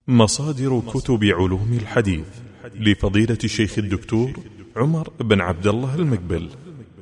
مصادر كتب علوم الحديث لفضيلة الشيخ الدكتور عمر بن عبد الله المقبل.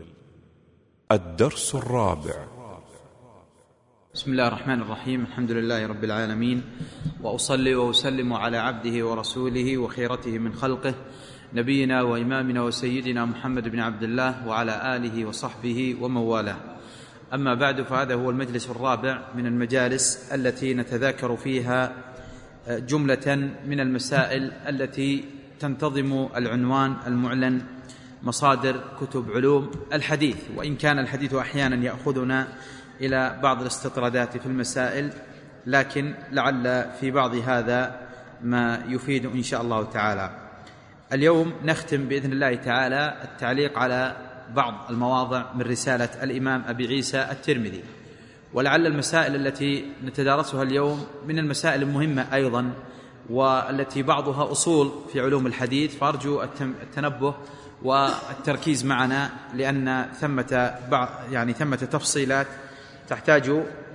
الدرس الرابع. بسم الله الرحمن الرحيم. الحمد لله رب العالمين، وأصلي وأسلم على عبده ورسوله وخيرته من خلقه نبينا وإمامنا وسيدنا محمد بن عبد الله وعلى آله وصحبه ومن والاه. أما بعد، فهذا هو المجلس الرابع من المجالس التي نتذاكر فيها جملة من المسائل التي تنتظم العنوان المعلن مصادر كتب علوم الحديث، وإن كان الحديث أحيانا يأخذنا إلى بعض الاستطرادات في المسائل، لكن لعل في بعض هذا ما يفيد إن شاء الله تعالى. اليوم نختم بإذن الله تعالى التعليق على بعض المواضع من رسالة الإمام أبي عيسى الترمذي، ولعل المسائل التي نتدارسها اليوم من المسائل المهمة أيضا، والتي بعضها أصول في علوم الحديث، فأرجو التنبه والتركيز معنا، لأن ثمة تفصيلات تحتاج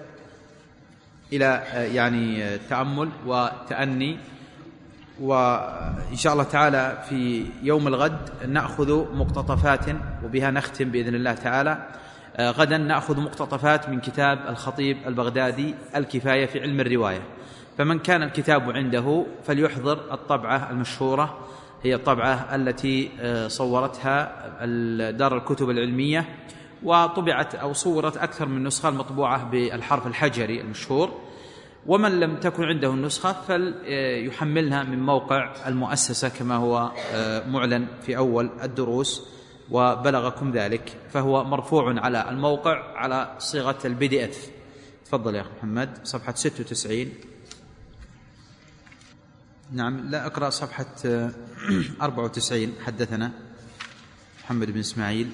إلى تأمل وتأني. وإن شاء الله تعالى في يوم الغد نأخذ مقتطفات، وبها نختم بإذن الله تعالى. غدا نأخذ مقتطفات من كتاب الخطيب البغدادي الكفاية في علم الرواية، فمن كان الكتاب عنده فليحضر الطبعة المشهورة، هي الطبعة التي صورتها دار الكتب العلمية، وطبعت أو صورت أكثر من نسخة المطبوعة بالحرف الحجري المشهور. ومن لم تكن عنده النسخة فليحملها من موقع المؤسسة كما هو معلن في أول الدروس، وبلغكم ذلك، فهو مرفوع على الموقع على صيغة الPDF. تفضل يا أخي محمد، صفحة 96. نعم، لا أقرأ صفحة 94. حدثنا محمد بن إسماعيل.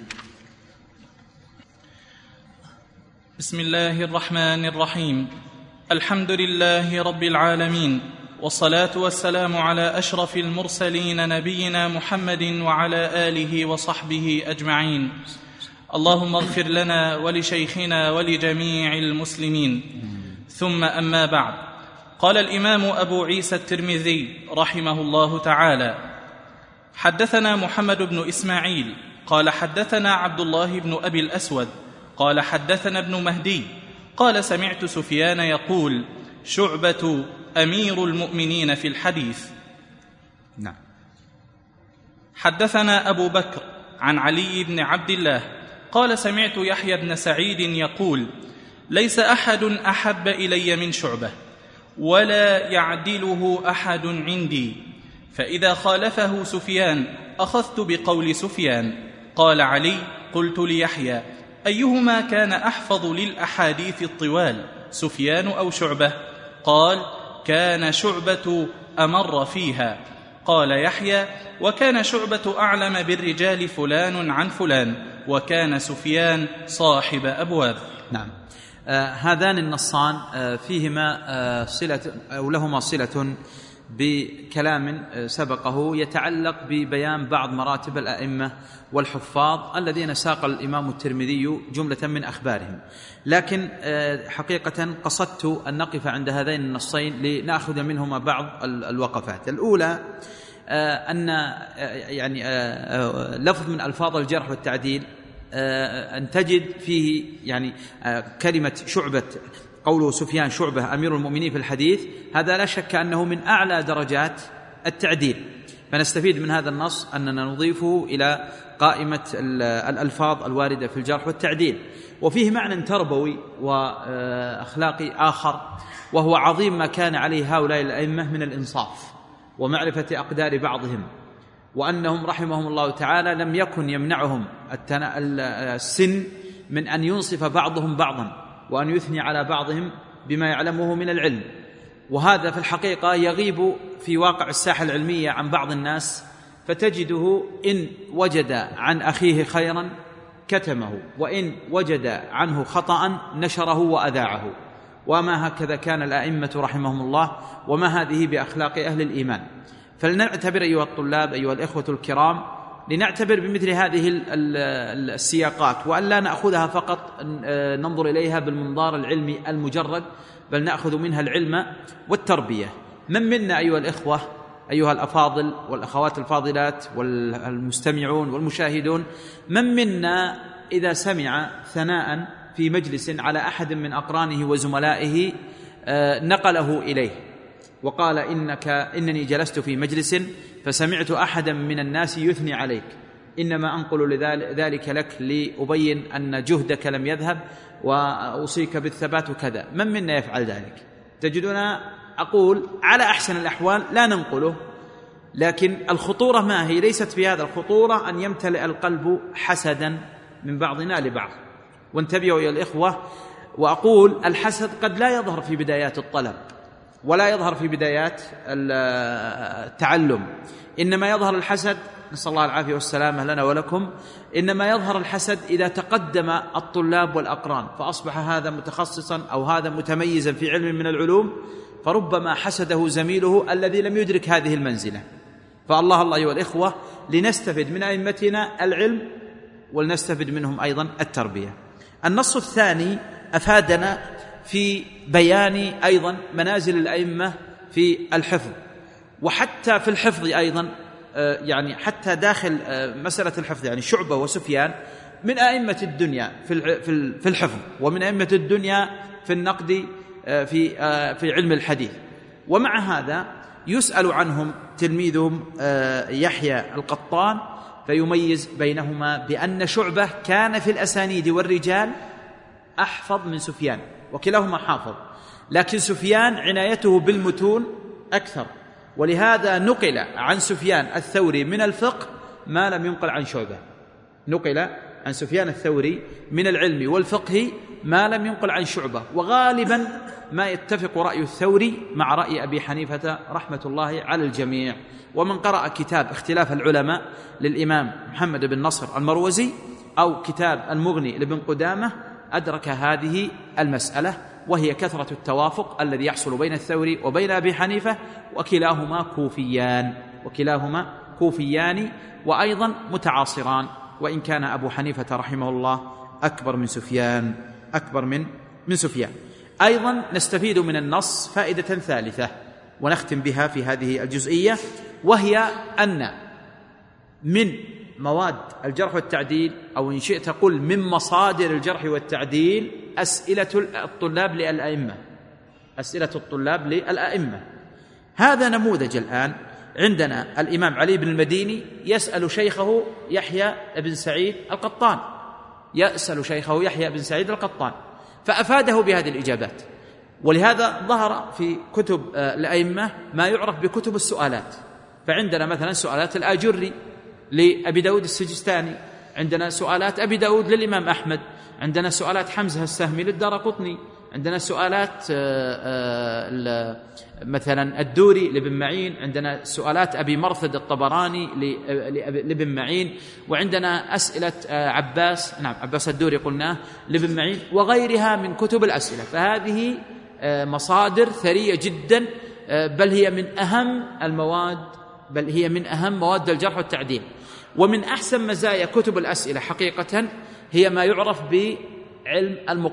بسم الله الرحمن الرحيم. الحمد لله رب العالمين، والصلاة والسلام على أشرف المرسلين نبينا محمد وعلى آله وصحبه أجمعين. اللهم اغفر لنا ولشيخنا ولجميع المسلمين. ثم أما بعد، قال الإمام أبو عيسى الترمذي رحمه الله تعالى: حدثنا محمد بن إسماعيل قال حدثنا عبد الله بن أبي الأسود قال حدثنا ابن مهدي قال سمعت سفيان يقول: شعبة أمير المؤمنين في الحديث. نعم. حدثنا أبو بكر عن علي بن عبد الله قال سمعت يحيى بن سعيد يقول: ليس أحد أحب إلي من شعبة، ولا يعدله أحد عندي، فإذا خالفه سفيان أخذت بقول سفيان. قال علي: قلت ليحيى: أيهما كان أحفظ للأحاديث الطوال، سفيان أو شعبة؟ قال: كان شعبة أمر فيها. قال يحيى: وكان شعبة أعلم بالرجال فلان عن فلان، وكان سفيان صاحب أبواب. نعم. هذان النصان فيهما صلة أو لهما صلة بكلام سبقه يتعلق ببيان بعض مراتب الأئمة والحفاظ الذين ساق الإمام الترمذي جملة من أخبارهم، لكن حقيقة قصدت أن نقف عند هذين النصين لنأخذ منهما بعض الوقفات. الأولى أن لفظ من ألفاظ الجرح والتعديل أن تجد فيه كلمة شعبة، قوله سفيان شعبة أمير المؤمنين في الحديث، هذا لا شك أنه من أعلى درجات التعديل، فنستفيد من هذا النص أننا نضيفه إلى قائمة الألفاظ الواردة في الجرح والتعديل. وفيه معنى تربوي وأخلاقي آخر، وهو عظيم ما كان عليه هؤلاء الأئمة من الإنصاف ومعرفة أقدار بعضهم، وأنهم رحمهم الله تعالى لم يكن يمنعهم السن من أن ينصف بعضهم بعضا، وأن يثني على بعضهم بما يعلمه من العلم. وهذا في الحقيقة يغيب في واقع الساحة العلمية عن بعض الناس، فتجده إن وجد عن أخيه خيرا كتمه، وإن وجد عنه خطأ نشره وأذاعه. وما هكذا كان الأئمة رحمهم الله، وما هذه بأخلاق أهل الإيمان. فلنعتبر أيها الطلاب أيها الإخوة الكرام، لنعتبر بمثل هذه السياقات، وأن لا نأخذها فقط ننظر إليها بالمنظار العلمي المجرد، بل نأخذ منها العلم والتربية. من منا أيها الإخوة أيها الأفاضل والأخوات الفاضلات والمستمعون والمشاهدون، من منا إذا سمع ثناء في مجلس على أحد من أقرانه وزملائه نقله إليه وقال إنني جلست في مجلس فسمعت أحدا من الناس يثني عليك، إنما أنقل ذلك لك لأبين أن جهدك لم يذهب وأوصيك بالثبات وكذا. من منا يفعل ذلك؟ تجدنا أقول على أحسن الأحوال لا ننقله، لكن الخطورة ما هي؟ ليست في هذا، الخطورة أن يمتلئ القلب حسدا من بعضنا لبعض. وانتبهوا يا الإخوة، وأقول الحسد قد لا يظهر في بدايات الطلب ولا يظهر في بدايات التعلم، إنما يظهر الحسد، نسأل الله العافية والسلامة لنا ولكم، إنما يظهر الحسد إذا تقدم الطلاب والأقران فأصبح هذا متخصصا أو هذا متميزا في علم من العلوم، فربما حسده زميله الذي لم يدرك هذه المنزلة. فالله أيها الإخوة لنستفد من أئمتنا العلم ولنستفد منهم أيضا التربية. النص الثاني أفادنا في بيان أيضا منازل الأئمة في الحفظ، وحتى في الحفظ أيضا، يعني حتى داخل مسألة الحفظ، يعني شعبة وسفيان من أئمة الدنيا في الحفظ، ومن أئمة الدنيا في النقد في علم الحديث. ومع هذا يسأل عنهم تلميذهم يحيى القطان فيميز بينهما بأن شعبة كان في الأسانيد والرجال أحفظ من سفيان، وكلاهما حافظ، لكن سفيان عنايته بالمتون أكثر، ولهذا نقل عن سفيان الثوري من الفقه ما لم ينقل عن شعبة. نقل عن سفيان الثوري من العلم والفقه ما لم ينقل عن شعبة، وغالبا ما يتفق رأي الثوري مع رأي أبي حنيفة رحمة الله على الجميع. ومن قرأ كتاب اختلاف العلماء للإمام محمد بن نصر المروزي أو كتاب المغني لابن قدامة أدرك هذه المسألة، وهي كثرة التوافق الذي يحصل بين الثوري وبين أبي حنيفة، وكلاهما كوفيان وأيضا متعاصران، وإن كان أبو حنيفة رحمه الله أكبر من سفيان. أيضا نستفيد من النص فائدة ثالثة ونختم بها في هذه الجزئية، وهي أن من مواد الجرح والتعديل، أو إن شئت قل من مصادر الجرح والتعديل، أسئلة الطلاب للأئمة. هذا نموذج الآن عندنا الإمام علي بن المديني يسأل شيخه يحيى بن سعيد القطان، فأفاده بهذه الإجابات. ولهذا ظهر في كتب الأئمة ما يعرف بكتب السؤالات، فعندنا مثلا سؤالات الآجري لأبي داود السجستاني، عندنا سؤالات أبي داود للإمام أحمد، عندنا سؤالات حمزة السهمي للدارقطني، عندنا سؤالات مثلا الدوري لابن معين، عندنا سؤالات أبي مرثد الطبراني لابن معين، وعندنا أسئلة عباس الدوري قلناه لابن معين، وغيرها من كتب الأسئلة. فهذه مصادر ثرية جدا، بل هي من أهم مواد الجرح والتعديل. ومن أحسن مزايا كتب الأسئلة حقيقة هي ما يعرف بعلم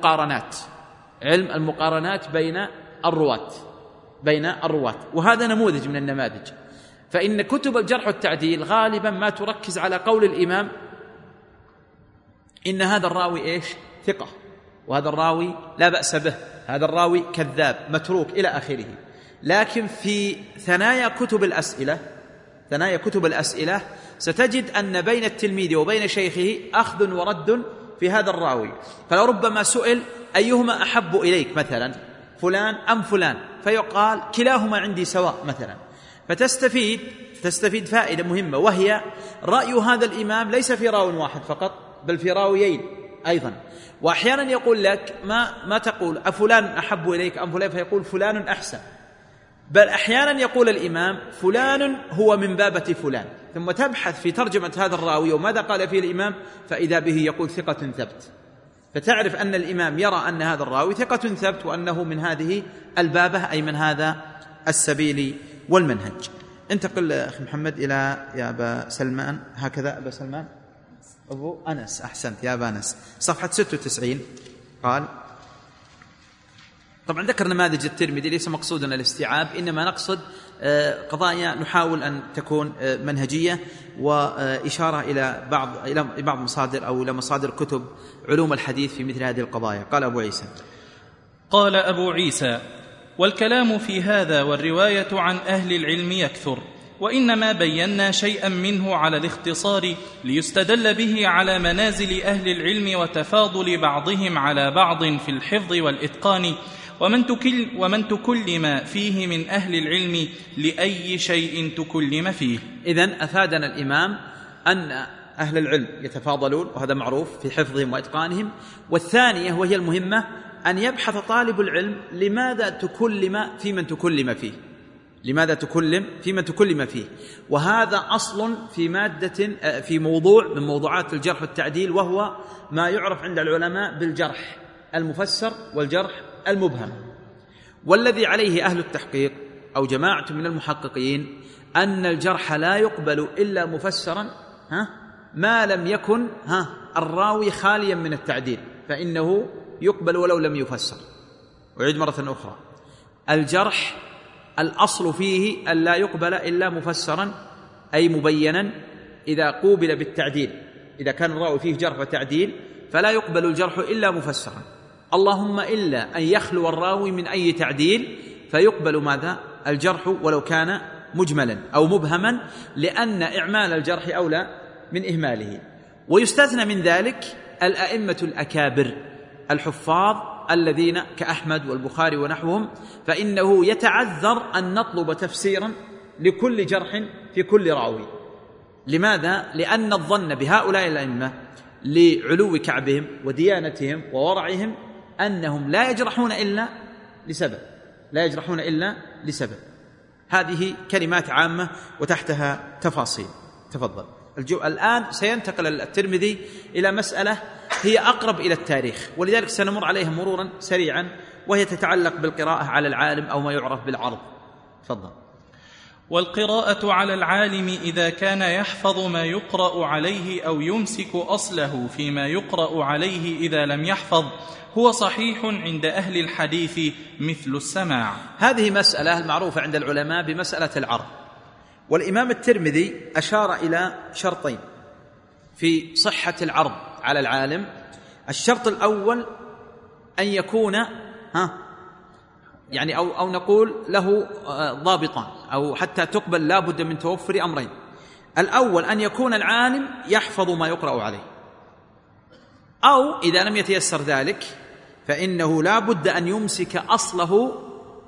المقارنات بين الرواة، وهذا نموذج من النماذج. فإن كتب الجرح والتعديل غالبا ما تركز على قول الإمام إن هذا الراوي ثقة، وهذا الراوي لا بأس به، هذا الراوي كذاب متروك إلى آخره. لكن في ثنايا كتب الأسئلة ستجد أن بين التلميذ وبين شيخه أخذ ورد في هذا الراوي، فلربما سئل أيهما أحب إليك مثلا، فلان أم فلان، فيقال كلاهما عندي سواء مثلا. فتستفيد فائدة مهمة، وهي رأي هذا الإمام ليس في راو واحد فقط، بل في راويين أيضا. وأحيانا يقول لك ما تقول أفلان أحب إليك أم فلان، فيقول فلان أحسن، بل أحيانا يقول الإمام فلان هو من بابة فلان، ثم تبحث في ترجمة هذا الراوي وماذا قال فيه الإمام، فإذا به يقول ثقة ثبت، فتعرف أن الإمام يرى أن هذا الراوي ثقة ثبت، وأنه من هذه البابة، أي من هذا السبيل والمنهج. انتقل أخي محمد إلى يا أبا سلمان، هكذا أبا سلمان أبو أنس، أحسنت يا أبا أنس، صفحة 96. قال طبعا ذكر نماذج الترمذي، ليس مقصودنا الاستيعاب، إنما نقصد قضايا نحاول أن تكون منهجية وإشارة إلى بعض مصادر أو إلى مصادر كتب علوم الحديث في مثل هذه القضايا. قال أبو عيسى: قال أبو عيسى: والكلام في هذا والرواية عن أهل العلم يكثر، وإنما بينا شيئا منه على الاختصار ليستدل به على منازل أهل العلم وتفاضل بعضهم على بعض في الحفظ والإتقان، ومن تكلم فيه من أهل العلم لأي شيء تكلم فيه. إذن أفادنا الإمام أن أهل العلم يتفاضلون، وهذا معروف في حفظهم وإتقانهم. والثانية وهي المهمة أن يبحث طالب العلم لماذا تكلم في من تكلم فيه، لماذا تكلم في من تكلم فيه. وهذا أصل في موضوع من موضوعات الجرح والتعديل، وهو ما يعرف عند العلماء بالجرح المفسر والجرح المبهم. والذي عليه أهل التحقيق أو جماعة من المحققين أن الجرح لا يقبل إلا مفسرا ما لم يكن الراوي خاليا من التعديل، فإنه يقبل ولو لم يفسر. وعيد مرة أخرى: الجرح الأصل فيه أن لا يقبل إلا مفسرا، أي مبينا. إذا قوبل بالتعديل، إذا كان الراوي فيه جرح وتعديل، فلا يقبل الجرح إلا مفسرا، اللهم إلا أن يخلو الراوي من أي تعديل فيقبل ماذا؟ الجرح ولو كان مجملا أو مبهما، لأن إعمال الجرح أولى من إهماله. ويستثنى من ذلك الأئمة الأكابر الحفاظ الذين كأحمد والبخاري ونحوهم، فإنه يتعذر أن نطلب تفسيرا لكل جرح في كل راوي. لماذا؟ لأن الظن بهؤلاء الأئمة لعلو كعبهم وديانتهم وورعهم أنهم لا يجرحون إلا لسبب. هذه كلمات عامة وتحتها تفاصيل. تفضل. الآن سينتقل الترمذي إلى مسألة هي أقرب إلى التاريخ، ولذلك سنمر عليها مرورا سريعا، وهي تتعلق بالقراءة على العالم أو ما يعرف بالعرض. تفضل. والقراءة على العالم إذا كان يحفظ ما يقرأ عليه أو يمسك أصله فيما يقرأ عليه إذا لم يحفظ هو صحيح عند أهل الحديث مثل السماع. هذه مسألة المعروفة عند العلماء بمسألة العرض. والإمام الترمذي أشار إلى شرطين في صحة العرض على العالم. الشرط الأول أن يكون يعني أو نقول له ضابطان، أو حتى تقبل لا بد من توفر أمرين. الأول أن يكون العالم يحفظ ما يقرأ عليه، أو إذا لم يتيسر ذلك فإنه لا بد أن يمسك أصله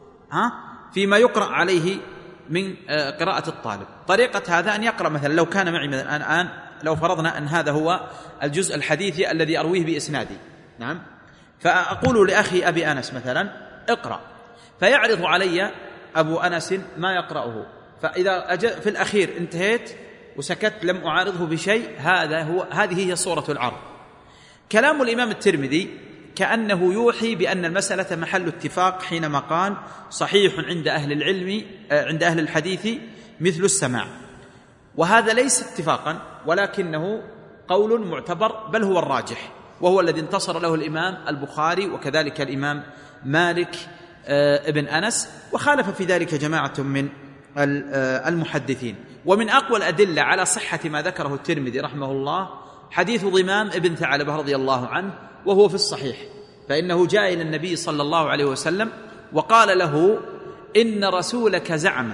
فيما يقرأ عليه من قراءة الطالب. طريقة هذا أن يقرأ مثلا، لو كان معي الآن لو فرضنا أن هذا هو الجزء الحديثي الذي أرويه بإسنادي، نعم، فأقول لأخي أبي أنس مثلا اقرأ، فيعرض علي أبو أنس ما يقرأه، فإذا في الأخير انتهيت وسكت لم أعارضه بشيء، هذه هي صورة العرض. كلام الإمام الترمذي كأنه يوحي بأن المسألة محل اتفاق حينما قال صحيح عند أهل العلم عند أهل الحديث مثل السماع. وهذا ليس اتفاقا، ولكنه قول معتبر، بل هو الراجح، وهو الذي انتصر له الإمام البخاري وكذلك الإمام مالك ابن أنس، وخالف في ذلك جماعة من المحدثين. ومن أقوى الأدلة على صحة ما ذكره الترمذي رحمه الله حديث ضمام ابن ثعلبة رضي الله عنه، وهو في الصحيح، فإنه جاء إلى النبي صلى الله عليه وسلم وقال له إن رسولك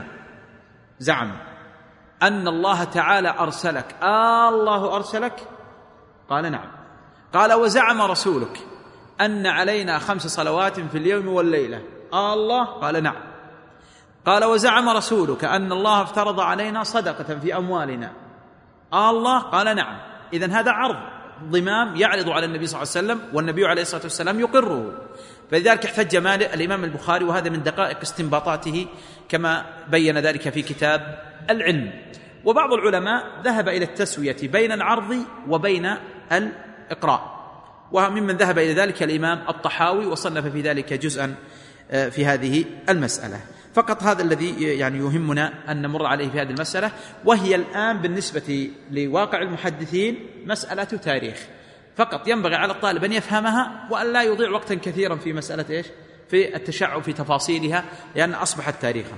زعم أن الله تعالى أرسلك. الله أرسلك؟ قال نعم. قال وزعم رسولك أن علينا 5 صلوات في اليوم والليلة. الله؟ قال نعم. قال وزعم رسولك أن الله افترض علينا صدقة في أموالنا. الله؟ قال نعم. إذن هذا عرض ضمام يعرض على النبي صلى الله عليه وسلم، والنبي عليه الصلاة والسلام يقره. فلذلك احتج الإمام البخاري، وهذا من دقائق استنباطاته كما بين ذلك في كتاب العلم. وبعض العلماء ذهب إلى التسوية بين العرض وبين الإقراء، وممن ذهب إلى ذلك الإمام الطحاوي، وصنف في ذلك جزءا في هذه المسألة. فقط هذا الذي يعني يهمنا أن نمر عليه في هذه المسألة، وهي الآن بالنسبة لواقع المحدثين مسألة تاريخ فقط. ينبغي على الطالب أن يفهمها وأن لا يضيع وقتا كثيرا في مسألة في في التشعب في تفاصيلها لأن أصبحت تاريخا.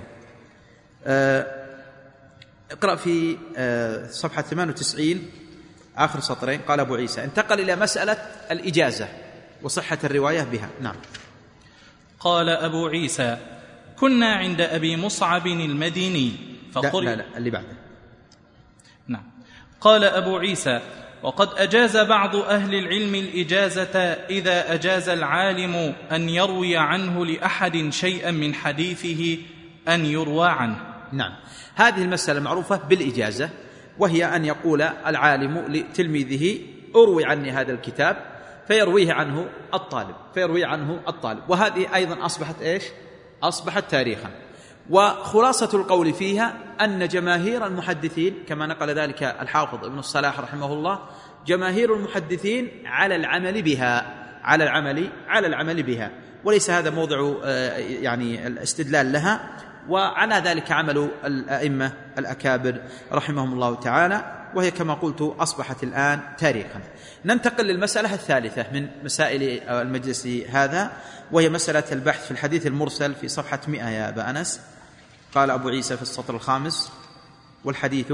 اقرأ في صفحة 98 آخر سطرين. قال أبو عيسى: انتقل إلى مسألة الإجازة وصحة الرواية بها. نعم. قال أبو عيسى: كنا عند أبي مصعب المديني لا اللي بعده. نعم. قال أبو عيسى: وقد أجاز بعض أهل العلم الإجازة إذا أجاز العالم أن يروي عنه لأحد شيئا من حديثه أن يروى عنه. نعم، هذه المسألة معروفة بالإجازة، وهي أن يقول العالم لتلميذه: أروي عني هذا الكتاب، فيرويه عنه الطالب. وهذه أيضا أصبحت إيش؟ أصبحت تاريخا. وخلاصة القول فيها أن جماهير المحدثين كما نقل ذلك الحافظ ابن الصلاح رحمه الله، جماهير المحدثين على العمل بها، وليس هذا موضع يعني الاستدلال لها، وعلى ذلك عمل الأئمة الأكابر رحمهم الله تعالى، وهي كما قلت أصبحت الآن تاريخا. ننتقل للمسألة الثالثة من مسائل المجلس هذا، وهي مسألة البحث في الحديث المرسل في صفحة 100 يا أبا أنس. قال أبو عيسى في السطر الخامس: والحديث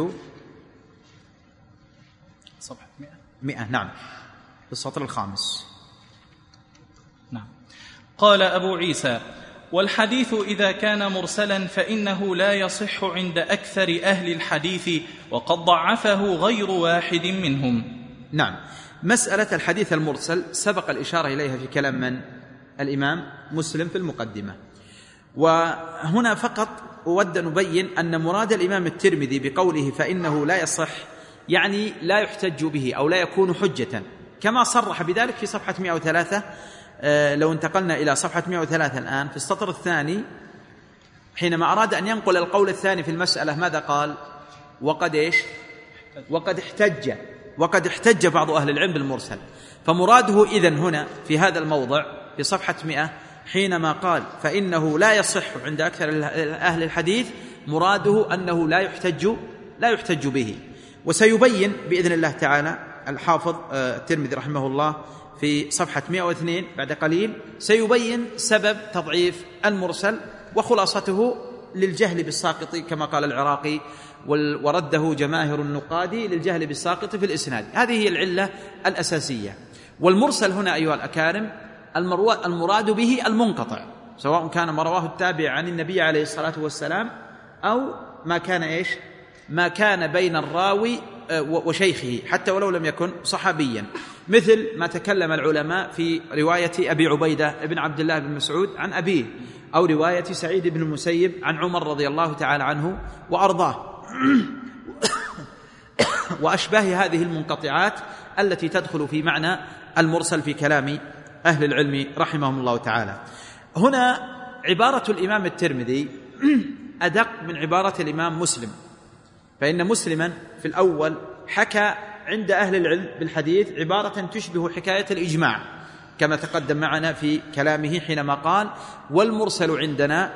صفحة 100. نعم، في السطر الخامس. نعم. قال أبو عيسى: والحديث إذا كان مرسلا فإنه لا يصح عند أكثر أهل الحديث، وقد ضعفه غير واحد منهم. نعم، مسألة الحديث المرسل سبق الإشارة إليها في كلام من؟ الإمام مسلم في المقدمة. وهنا فقط أود أن نبين أن مراد الإمام الترمذي بقوله فإنه لا يصح يعني لا يحتج به أو لا يكون حجة، كما صرح بذلك في صفحة 103. لو انتقلنا إلى صفحة 103 الآن في السطر الثاني، حينما أراد أن ينقل القول الثاني في المسألة ماذا قال؟ وقد احتج بعض أهل العلم بالمرسل. فمراده إذن هنا في هذا الموضع في صفحة 100 حينما قال فإنه لا يصح عند أكثر أهل الحديث، مراده أنه لا يحتج به. وسيبين بإذن الله تعالى الحافظ الترمذي رحمه الله في صفحة 102 بعد قليل سيبين سبب تضعيف المرسل، وخلاصته للجهل بالساقط كما قال العراقي، ورده جماهر النقاد للجهل بالساقط في الإسناد. هذه هي العلة الأساسية. والمرسل هنا أيها الأكارم المراد به المنقطع، سواء كان ما رواه التابع عن النبي عليه الصلاة والسلام أو ما كان بين الراوي وشيخه حتى ولو لم يكن صحابيا، مثل ما تكلم العلماء في رواية أبي عبيدة بن عبد الله بن مسعود عن أبيه، أو رواية سعيد بن المسيب عن عمر رضي الله تعالى عنه وأرضاه وأشباه هذه المنقطعات التي تدخل في معنى المرسل في كلام أهل العلم رحمهم الله تعالى. هنا عبارة الإمام الترمذي أدق من عبارة الإمام مسلم، فإن مسلما في الأول حكى عند أهل العلم بالحديث عبارة تشبه حكاية الإجماع كما تقدم معنا في كلامه حينما قال والمرسل عندنا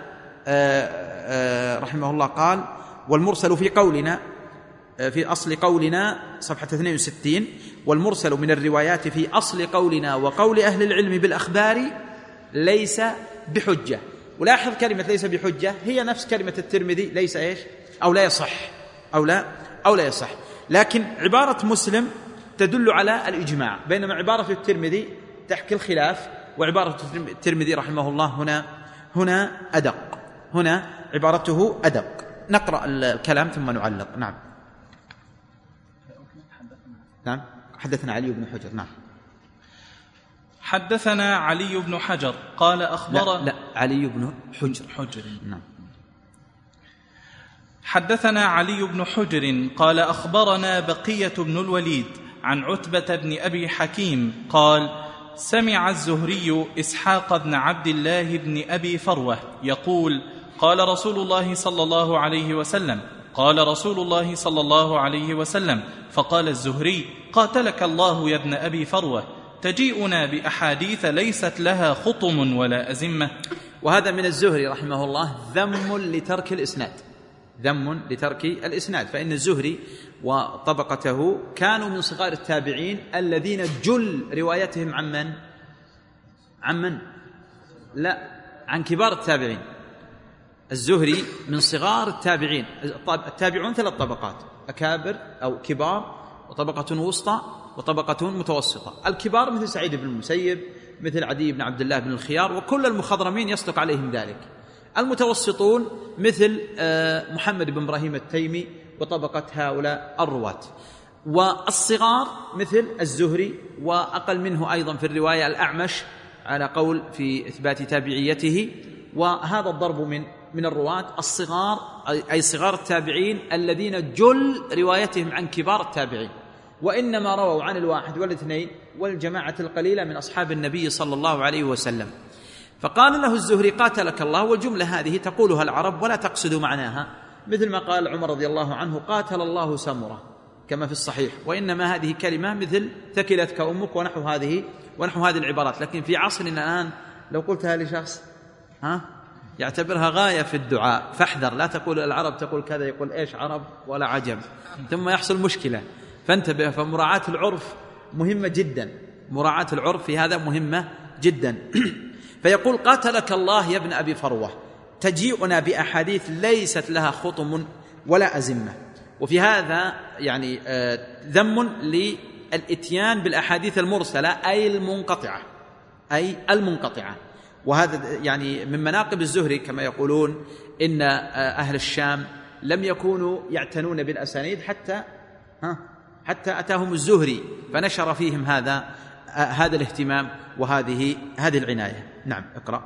رحمه الله قال والمرسل في قولنا في أصل قولنا صفحة 62 والمرسل من الروايات في أصل قولنا وقول أهل العلم بالأخبار ليس بحجة. ولاحظ كلمة ليس بحجة هي نفس كلمة الترمذي ليس إيش أو لا يصح أو لا يصح، لكن عبارة مسلم تدل على الإجماع، بينما عبارة الترمذي تحكي الخلاف، وعبارة الترمذي رحمه الله هنا أدق، هنا عبارته أدق. نقرأ الكلام ثم نعلق. نعم. حدثنا علي بن حجر. نعم. حدثنا علي بن حجر قال أخبرنا علي بن حجر. نعم. حدثنا علي بن حجر قال أخبرنا بقية بن الوليد عن عتبة بن أبي حكيم قال سمع الزهري إسحاق بن عبد الله بن أبي فروة يقول قال رسول الله صلى الله عليه وسلم فقال الزهري قاتلك الله يا ابن أبي فروة تجيئنا بأحاديث ليست لها خطم ولا أزمة. وهذا من الزهري رحمه الله ذم لترك الإسناد، فإن الزهري وطبقته كانوا من صغار التابعين الذين جل روايتهم عن من؟ لا، عن كبار التابعين. الزهري من صغار التابعين. التابعون 3 طبقات: أكابر أو كبار، وطبقة وسطى، وطبقة متوسطة. الكبار مثل سعيد بن المسيب، مثل عدي بن عبد الله بن الخيار، وكل المخضرمين يصدق عليهم ذلك. المتوسطون مثل محمد بن إبراهيم التيمي وطبقة هؤلاء الرواة. والصغار مثل الزهري، وأقل منه أيضا في الرواية الأعمش على قول في إثبات تابعيته. وهذا الضرب من الرواة الصغار، أي صغار التابعين الذين جل روايتهم عن كبار التابعين، وإنما رووا عن 1 و2 والجماعة القليلة من أصحاب النبي صلى الله عليه وسلم. فقال له الزهري: قاتلك الله. والجملة هذه تقولها العرب ولا تقصد معناها، مثل ما قال عمر رضي الله عنه: قاتل الله سمرة، كما في الصحيح. وإنما هذه كلمة مثل ثكلتك أمك ونحو هذه العبارات. لكن في عصرنا الآن لو قلتها لشخص يعتبرها غاية في الدعاء، فاحذر، لا تقول العرب تقول كذا، يقول إيش عرب ولا عجم، ثم يحصل مشكلة. فانتبه، فمراعاة العرف مهمة جدا، مراعاة العرف في هذا مهمة جدا. فيقول: قاتلك الله يا ابن أبي فروة. تجيئنا بأحاديث ليست لها خطم ولا أزمة. وفي هذا يعني ذم للإتيان بالأحاديث المرسلة أي المنقطعة. وهذا يعني من مناقب الزهري، كما يقولون إن أهل الشام لم يكونوا يعتنون بالأسانيد حتى أتاهم الزهري فنشر فيهم هذا الاهتمام وهذه العناية. نعم، اقرأ.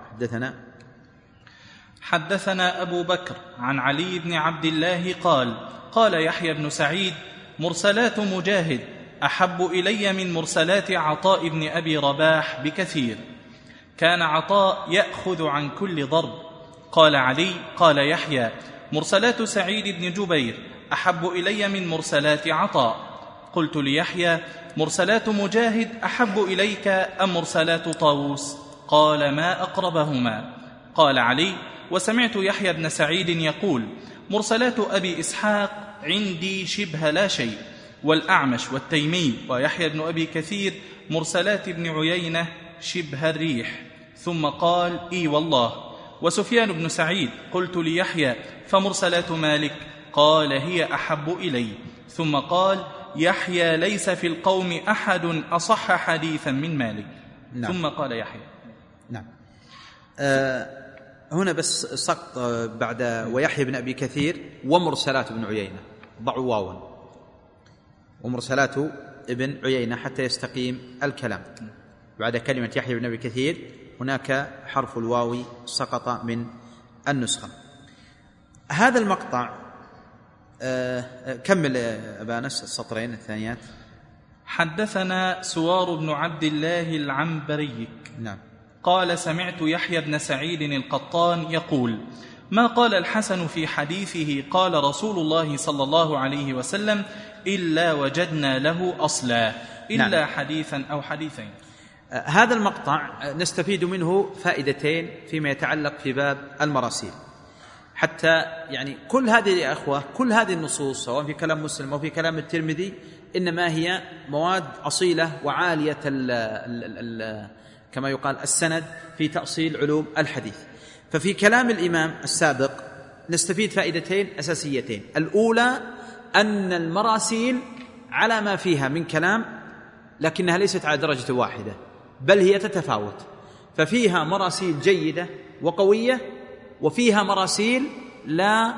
حدثنا أبو بكر عن علي بن عبد الله قال يحيى بن سعيد: مرسلات مجاهد أحب إلي من مرسلات عطاء بن أبي رباح بكثير. كان عطاء يأخذ عن كل ضرب. قال علي: قال يحيى: مرسلات سعيد بن جبير أحب إلي من مرسلات عطاء. قلت ليحيى: مرسلات مجاهد أحب إليك أم مرسلات طاووس؟ قال: ما أقربهما. قال علي: وسمعت يحيى بن سعيد يقول: مرسلات أبي إسحاق عندي شبه لا شيء، والأعمش والتيمي ويحيى بن أبي كثير مرسلات ابن عيينة شبه الريح. ثم قال: إي والله. وسفيان بن سعيد. قلت ليحيى: فمرسلات مالك؟ قال: هي أحب إلي. ثم قال: يحيى ليس في القوم أحد أصح حديثا من مالك. نعم. ثم قال يحيى. نعم. هنا بس سقط بعد ويحيى بن أبي كثير ومرسلات ابن عيينة، ضعوا واوا، ومرسلات ابن عيينة حتى يستقيم الكلام. بعد كلمة يحيى بن أبي كثير هناك حرف الواو سقط من النسخة. هذا المقطع كمل أبانس السطرين الثانيات. حدثنا سوار بن عبد الله العنبري. نعم. قال: سمعت يحيى بن سعيد القطان يقول: ما قال الحسن في حديثه قال رسول الله صلى الله عليه وسلم إلا وجدنا له أصلا إلا حديثا أو حديثين. هذا المقطع نستفيد منه فائدتين فيما يتعلق في باب المراسيل، حتى يعني كل هذه يا أخوة، كل هذه النصوص سواء في كلام مسلم أو في كلام الترمذي إنما هي مواد أصيلة وعالية كما يقال السند في تأصيل علوم الحديث. ففي كلام الإمام السابق نستفيد فائدتين أساسيتين. الأولى أن المراسيل على ما فيها من كلام لكنها ليست على درجة واحدة، بل هي تتفاوت. ففيها مراسيل جيدة وقوية، وفيها مراسيل لا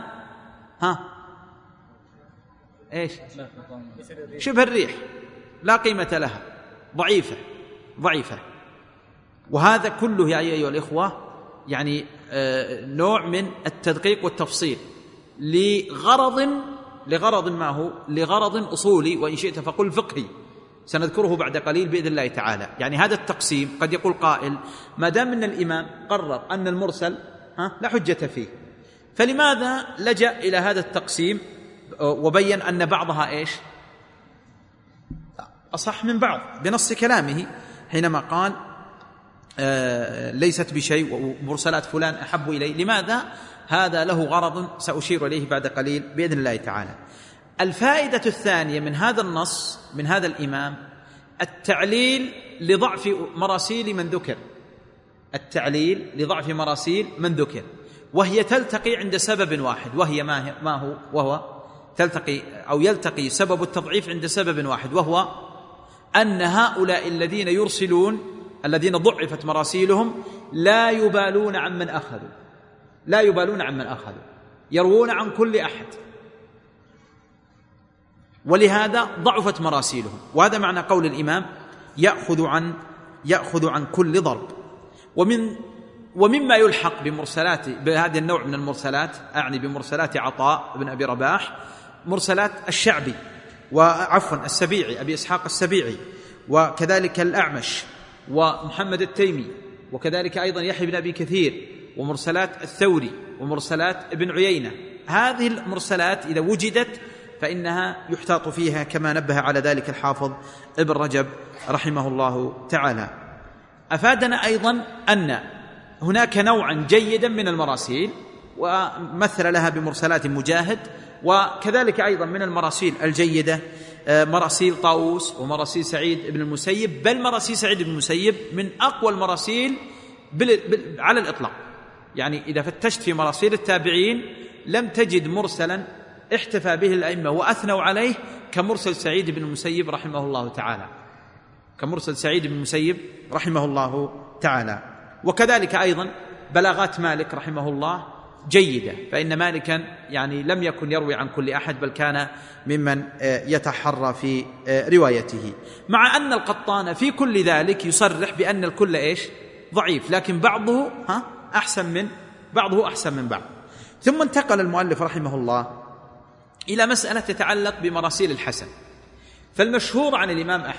شبه الريح، لا قيمة لها، ضعيفة. وهذا كله يا أيها الإخوة يعني نوع من التدقيق والتفصيل لغرض ما هو لغرض أصولي، وإن شئت فقل فقهي، سنذكره بعد قليل بإذن الله تعالى. يعني هذا التقسيم قد يقول قائل: ما دام أن الإمام قرر أن المرسل لا حجة فيه، فلماذا لجأ إلى هذا التقسيم وبين أن بعضها أصح من بعض بنص كلامه، حينما قال ليست بشيء ومرسلات فلان أحب إليه؟ لماذا؟ هذا له غرض سأشير إليه بعد قليل بإذن الله تعالى. الفائدة الثانية من هذا النص من هذا الإمام التعليل لضعف مراسيل من ذكر، التعليل لضعف مراسيل من ذكر، وهي تلتقي عند سبب واحد، وهي ما هو وهو تلتقي أو يلتقي سبب التضعيف عند سبب واحد، وهو أن هؤلاء الذين يرسلون الذين ضعفت مراسيلهم لا يبالون عمن أخذوا، يروون عن كل أحد، ولهذا ضعفت مراسيلهم. وهذا معنى قول الإمام يأخذ عن كل ضرب. ومما يلحق بهذا النوع من المرسلات، أعني بمرسلات عطاء بن أبي رباح، مرسلات الشعبي السبيعي، أبي إسحاق السبيعي، وكذلك الأعمش ومحمد التيمي، وكذلك أيضا يحيى بن أبي كثير، ومرسلات الثوري، ومرسلات ابن عيينة. هذه المرسلات إذا وجدت فإنها يحتاط فيها، كما نبه على ذلك الحافظ ابن رجب رحمه الله تعالى. أفادنا أيضا أن هناك نوعا جيدا من المراسيل، ومثل لها بمرسلات مجاهد، وكذلك أيضا من المراسيل الجيدة مراسيل طاووس ومراسيل سعيد بن المسيب، بل مراسيل سعيد بن المسيب من أقوى المراسيل على الإطلاق. يعني إذا فتشت في مراسيل التابعين لم تجد مرسلا احتفى به الأئمة وأثنوا عليه كمرسل سعيد بن المسيب رحمه الله تعالى. وكذلك أيضا بلاغات مالك رحمه الله جيدة، فإن مالكا يعني لم يكن يروي عن كل أحد، بل كان ممن يتحرى في روايته، مع أن القطان في كل ذلك يصرح بأن الكل ضعيف، لكن بعضه أحسن من بعض. ثم انتقل المؤلف رحمه الله إلى مسألة تتعلق بمراسيل الحسن. فالمشهور عن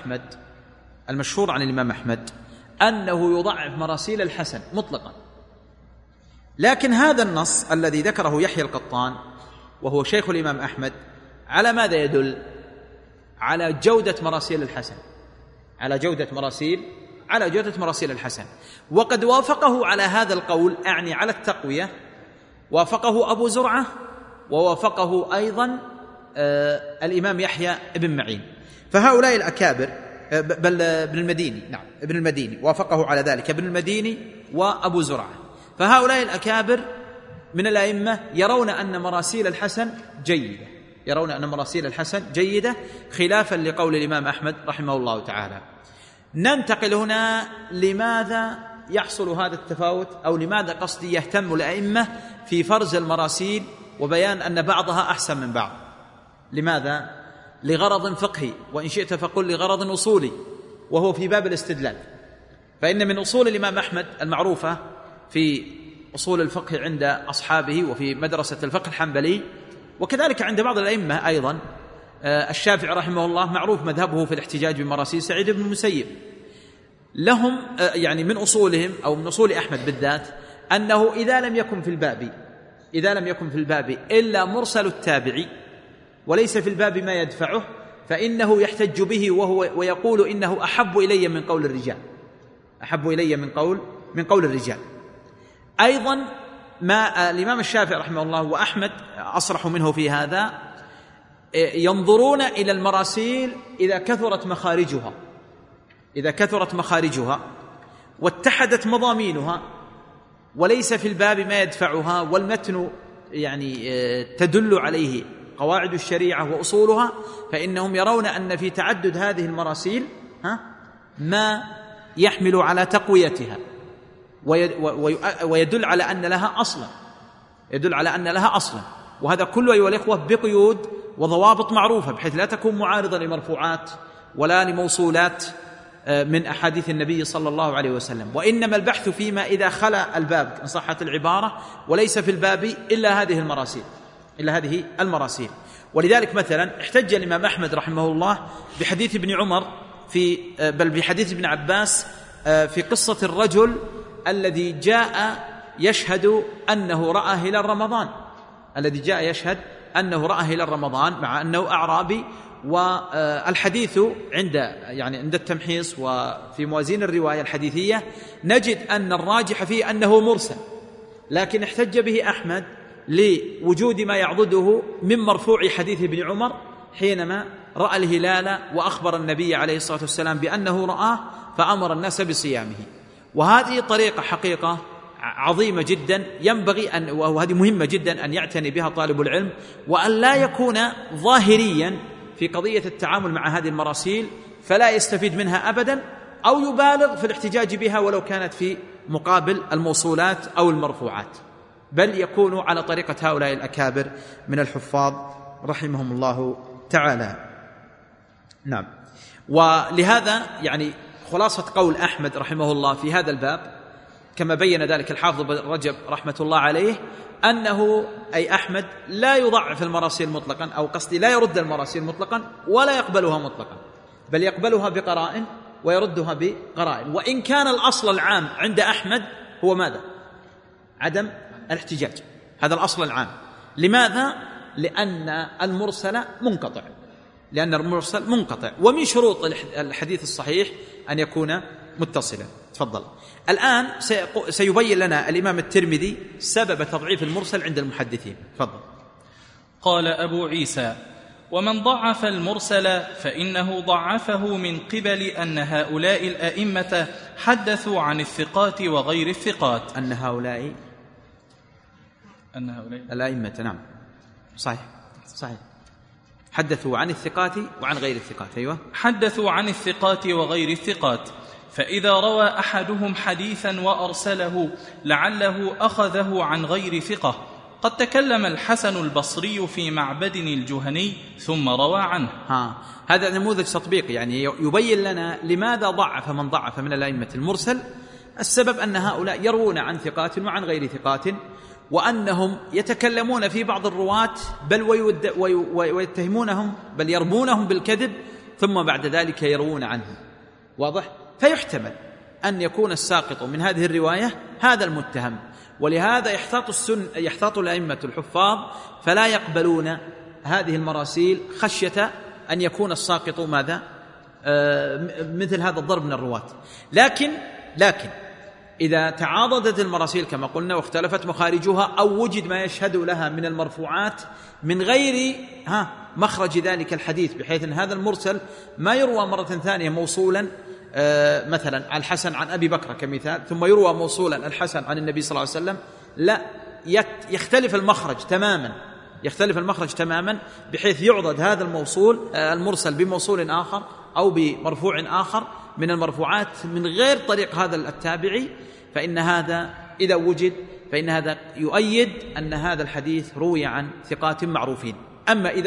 الإمام أحمد أنه يضعف مراسيل الحسن مطلقا، لكن هذا النص الذي ذكره يحيى القطان وهو شيخ الإمام أحمد على ماذا يدل؟ على جودة مراسيل الحسن، على جودة مراسيل الحسن. وقد وافقه على هذا القول، أعني على التقوية، وافقه أبو زرعة، ووافقه أيضا الإمام يحيى بن معين. فهؤلاء الأكابر، بل ابن المديني وافقه على ذلك، ابن المديني وأبو زرعة. فهؤلاء الأكابر من الأئمة يرون أن مراسيل الحسن جيدة، خلافا لقول الإمام أحمد رحمه الله تعالى. ننتقل هنا لماذا يحصل هذا التفاوت، أو لماذا قصدي يهتم الأئمة في فرز المراسيل وبيان أن بعضها أحسن من بعض. لماذا؟ لغرض فقهي، وإن شئت فقل لغرض أصولي، وهو في باب الاستدلال. فإن من أصول الإمام أحمد المعروفة في أصول الفقه عند أصحابه وفي مدرسة الفقه الحنبلي، وكذلك عند بعض الأئمة أيضا، الشافعي رحمه الله معروف مذهبه في الاحتجاج بمراسيل سعيد بن المسيب. لهم يعني من أصولهم أو من أصول أحمد بالذات أنه إذا لم يكن في الباب إلا مرسل التابعي وليس في الباب ما يدفعه، فإنه يحتج به ويقول إنه أحب إلي من قول الرجال. أيضا ما الإمام الشافعي رحمه الله وأحمد أصرح منه في هذا، ينظرون إلى المراسيل إذا كثرت مخارجها واتحدت مضامينها وليس في الباب ما يدفعها، والمتن يعني تدل عليه قواعد الشريعة وأصولها، فإنهم يرون أن في تعدد هذه المراسيل ما يحمل على تقويتها ويدل على أن لها أصلا، وهذا كله أيها الإخوة بقيود وضوابط معروفة، بحيث لا تكون معارضة لمرفوعات ولا لموصولات من أحاديث النبي صلى الله عليه وسلم. وإنما البحث فيما إذا خلا الباب إن صحت العبارة وليس في الباب إلا هذه المراسيل. ولذلك مثلا احتج الإمام أحمد رحمه الله بحديث ابن عمر بل بحديث ابن عباس في قصة الرجل الذي جاء يشهد أنه رأى هلال رمضان مع أنه أعرابي. والحديث عند التمحيص وفي موازين الرواية الحديثية نجد أن الراجح فيه أنه مرسل، لكن احتج به أحمد لوجود ما يعضده من مرفوع حديث ابن عمر حينما رأى الهلال وأخبر النبي عليه الصلاة والسلام بأنه رآه فأمر الناس بصيامه. وهذه طريقة حقيقة عظيمة جدا ينبغي أن، وهذه مهمة جدا أن يعتني بها طالب العلم، وأن لا يكون ظاهريا في قضية التعامل مع هذه المراسيل فلا يستفيد منها أبدا، أو يبالغ في الاحتجاج بها ولو كانت في مقابل الموصولات أو المرفوعات، بل يكون على طريقة هؤلاء الأكابر من الحفاظ رحمهم الله تعالى. نعم. ولهذا يعني خلاصة قول أحمد رحمه الله في هذا الباب كما بين ذلك الحافظ بن رجب رحمة الله عليه، أنه أي أحمد لا يضعف المراسيل مطلقا، أو قصدي لا يرد المراسيل مطلقا ولا يقبلها مطلقا، بل يقبلها بقرائن ويردها بقرائن. وإن كان الأصل العام عند أحمد هو ماذا؟ عدم الاحتجاج، هذا الأصل العام. لماذا؟ لأن المرسل منقطع، لأن المرسل منقطع، ومن شروط الحديث الصحيح أن يكون متصلا. تفضل. الآن سيبين لنا الإمام الترمذي سبب تضعيف المرسل عند المحدثين. تفضل. قال أبو عيسى: ومن ضعف المرسل فإنه ضعفه من قبل أن هؤلاء الأئمة حدثوا عن الثقات وغير الثقات. أن هؤلاء الأئمة، نعم صحيح حدثوا عن الثقات وعن غير الثقات. أيوة، حدثوا عن الثقات وغير الثقات، فإذا روى أحدهم حديثا وأرسله لعله أخذه عن غير ثقة. قد تكلم الحسن البصري في معبد الجهني ثم روى عنه. هذا نموذج تطبيقي، يعني يبين لنا لماذا ضعف من ضعف من الأئمة المرسل. السبب أن هؤلاء يروون عن ثقات وعن غير ثقات، وأنهم يتكلمون في بعض الرواة بل ويتهمونهم بل يرمونهم بالكذب، ثم بعد ذلك يروون عنهم. واضح؟ فيحتمل أن يكون الساقط من هذه الرواية هذا المتهم، ولهذا يحتاط الأئمة الحفاظ فلا يقبلون هذه المراسيل خشية أن يكون الساقط ماذا؟ مثل هذا الضرب من الرواة. لكن إذا تعاضدت المراسيل كما قلنا واختلفت مخارجها، أو وجد ما يشهد لها من المرفوعات من غير مخرج ذلك الحديث، بحيث أن هذا المرسل ما يروى مرة ثانية موصولا مثلا الحسن عن أبي بكر كمثال، ثم يروى موصولا الحسن عن النبي صلى الله عليه وسلم، لا، يختلف المخرج تماما بحيث يعضد هذا المرسل بموصول آخر أو بمرفوع آخر من المرفوعات من غير طريق هذا التابعي، فإن هذا إذا وجد فإن هذا يؤيد أن هذا الحديث روي عن ثقات معروفين. أما إذا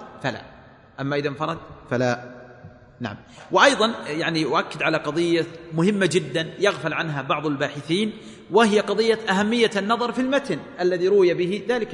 انفرد فلا. نعم. وأيضا يعني أؤكد على قضية مهمة جدا يغفل عنها بعض الباحثين، وهي قضية أهمية النظر في المتن الذي روي به ذلك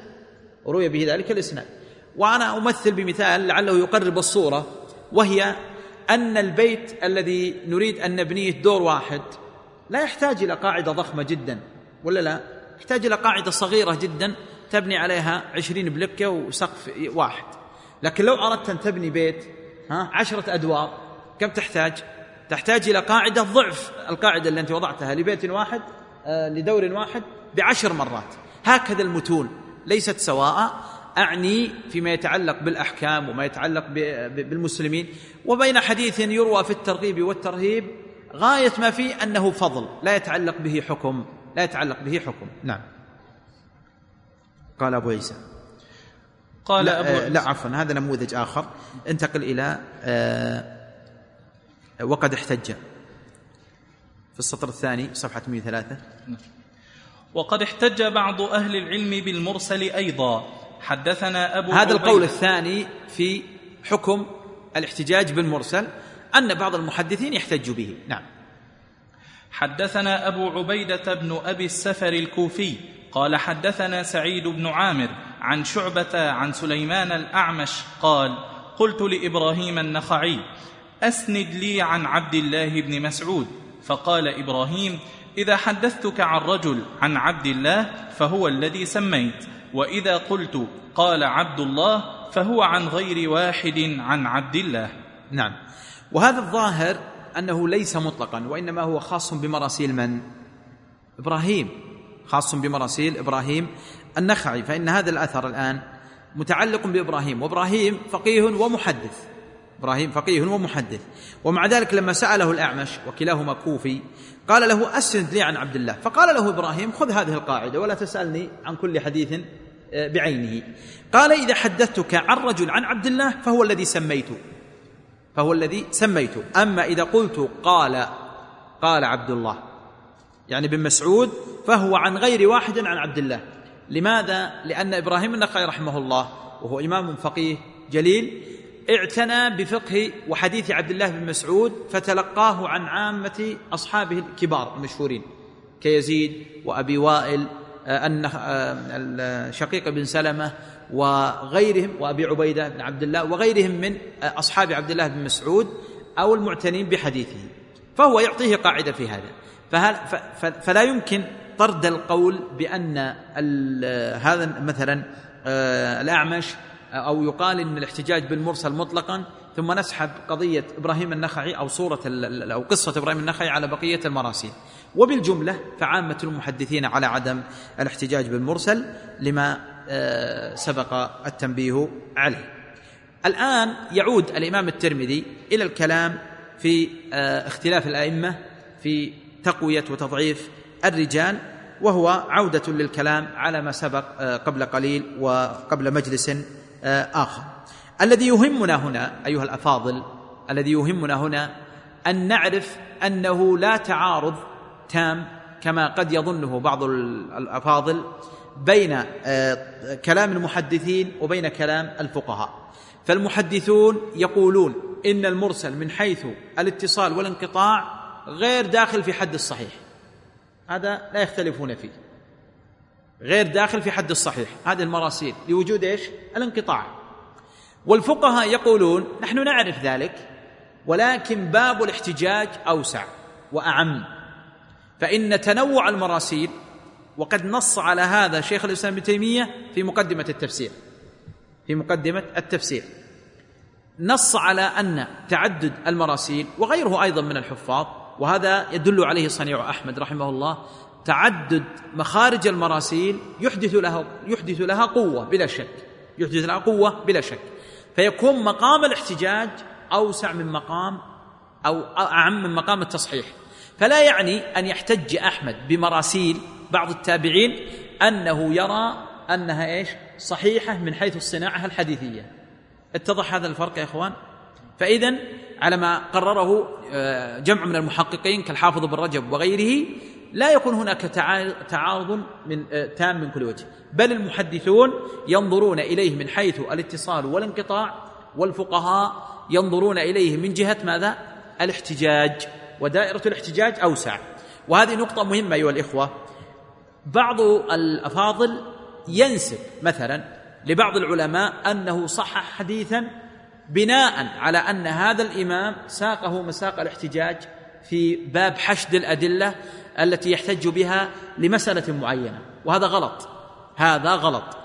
الإسناد. وأنا أمثل بمثال لعله يقرب الصورة، وهي أن البيت الذي نريد أن نبنيه دور واحد لا يحتاج إلى قاعدة ضخمة جدا، ولا لا؟ يحتاج إلى قاعدة صغيرة جدا تبني عليها 20 بلكة وسقف واحد. لكن لو أردت أن تبني بيت 10 أدوار كم تحتاج إلى قاعدة ضعف القاعدة اللي أنت وضعتها لبيت واحد لدور واحد ب10 مرات. هكذا المتون ليست سواء، أعني فيما يتعلق بالأحكام وما يتعلق بالمسلمين، وبين حديث يروى في الترغيب والترهيب غاية ما فيه أنه فضل لا يتعلق به حكم. نعم. قال أبو عيسى عفوا، هذا نموذج آخر. انتقل إلى وقد احتج في السطر الثاني صفحة 103. وقد احتج بعض أهل العلم بالمرسل أيضا. حدثنا أبو هذا القول الثاني في حكم الاحتجاج بالمرسل، أن بعض المحدثين يحتج به. نعم. حدثنا أبو عبيدة بن أبي السفر الكوفي قال حدثنا سعيد بن عامر عن شعبة عن سليمان الأعمش قال: قلت لإبراهيم النخعي: أسند لي عن عبد الله بن مسعود. فقال إبراهيم: إذا حدثتك عن رجل عن عبد الله فهو الذي سميت، وإذا قلت قال عبد الله فهو عن غير واحد عن عبد الله. نعم. وهذا الظاهر أنه ليس مطلقا، وإنما هو خاص بمراسيل من؟ إبراهيم، خاص بمراسيل إبراهيم النخعي، فإن هذا الأثر الآن متعلق بإبراهيم، وإبراهيم فقيه ومحدث، إبراهيم فقيه ومحدث، ومع ذلك لما سأله الأعمش وكلاهما كوفي قال له أسند لي عن عبد الله، فقال له إبراهيم خذ هذه القاعدة ولا تسألني عن كل حديث بعينه. قال إذا حدثتك عن رجل عن عبد الله فهو الذي سميته، أما إذا قلت قال عبد الله يعني بن مسعود فهو عن غير واحد عن عبد الله. لماذا؟ لأن إبراهيم النخعي رحمه الله وهو إمام فقيه جليل اعتنى بفقه وحديث عبد الله بن مسعود، فتلقاه عن عامة أصحابه الكبار المشهورين كيزيد وأبي وائل شقيق بن سلمة وغيرهم، وأبي عبيدة بن عبد الله وغيرهم من أصحاب عبد الله بن مسعود أو المعتنين بحديثه، فهو يعطيه قاعدة في هذا. فلا يمكن طرد القول بأن هذا مثلا الأعمش، أو يقال إن الاحتجاج بالمرسل مطلقا ثم نسحب قضية إبراهيم النخعي أو صورة أو قصة إبراهيم النخعي على بقية المراسيل. وبالجملة فعامة المحدثين على عدم الاحتجاج بالمرسل لما سبق التنبيه عليه. الآن يعود الإمام الترمذي إلى الكلام في اختلاف الأئمة في تقوية وتضعيف الرجال، وهو عودة للكلام على ما سبق قبل قليل وقبل مجلس آخر. الذي يهمنا هنا أيها الأفاضل، الذي يهمنا هنا أن نعرف أنه لا تعارض تام كما قد يظنه بعض الأفاضل بين كلام المحدثين وبين كلام الفقهاء. فالمحدثون يقولون إن المرسل من حيث الاتصال والانقطاع غير داخل في حد الصحيح، هذا لا يختلفون فيه، غير داخل في حد الصحيح هذه المراسيل لوجود إيش؟ الانقطاع. والفقهاء يقولون نحن نعرف ذلك، ولكن باب الاحتجاج أوسع وأعم، فإن تنوع المراسيل، وقد نص على هذا شيخ الإسلام ابن تيمية في مقدمة التفسير نص على أن تعدد المراسيل وغيره أيضا من الحفاظ، وهذا يدل عليه صنيع أحمد رحمه الله، تعدد مخارج المراسيل يحدث لها قوة بلا شك، فيكون مقام الاحتجاج أوسع من مقام أو أعم من مقام التصحيح. فلا يعني أن يحتج أحمد بمراسيل بعض التابعين أنه يرى أنها إيش؟ صحيحة من حيث الصناعة الحديثية. اتضح هذا الفرق يا إخوان؟ فإذن على ما قرره جمع من المحققين كالحافظ بن رجب وغيره، لا يكون هناك تعارض تام من كل وجه، بل المحدثون ينظرون إليه من حيث الاتصال والانقطاع، والفقهاء ينظرون إليه من جهة ماذا؟ الاحتجاج، ودائرة الاحتجاج أوسع. وهذه نقطة مهمة أيها الإخوة. بعض الأفاضل ينسب مثلا لبعض العلماء أنه صحح حديثا بناء على أن هذا الإمام ساقه مساق الاحتجاج في باب حشد الأدلة التي يحتج بها لمسألة معينة، وهذا غلط.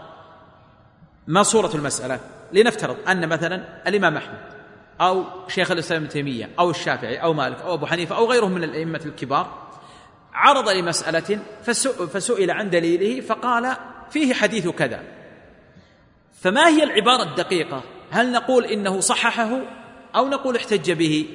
ما صورة المسألة؟ لنفترض أن مثلا الإمام أحمد أو شيخ الإسلام ابن تيمية أو الشافعي أو مالك أو أبو حنيفة أو غيرهم من الأئمة الكبار عرض لمسألة فسئل عن دليله فقال فيه حديث كذا، فما هي العبارة الدقيقة؟ هل نقول إنه صححه أو نقول احتج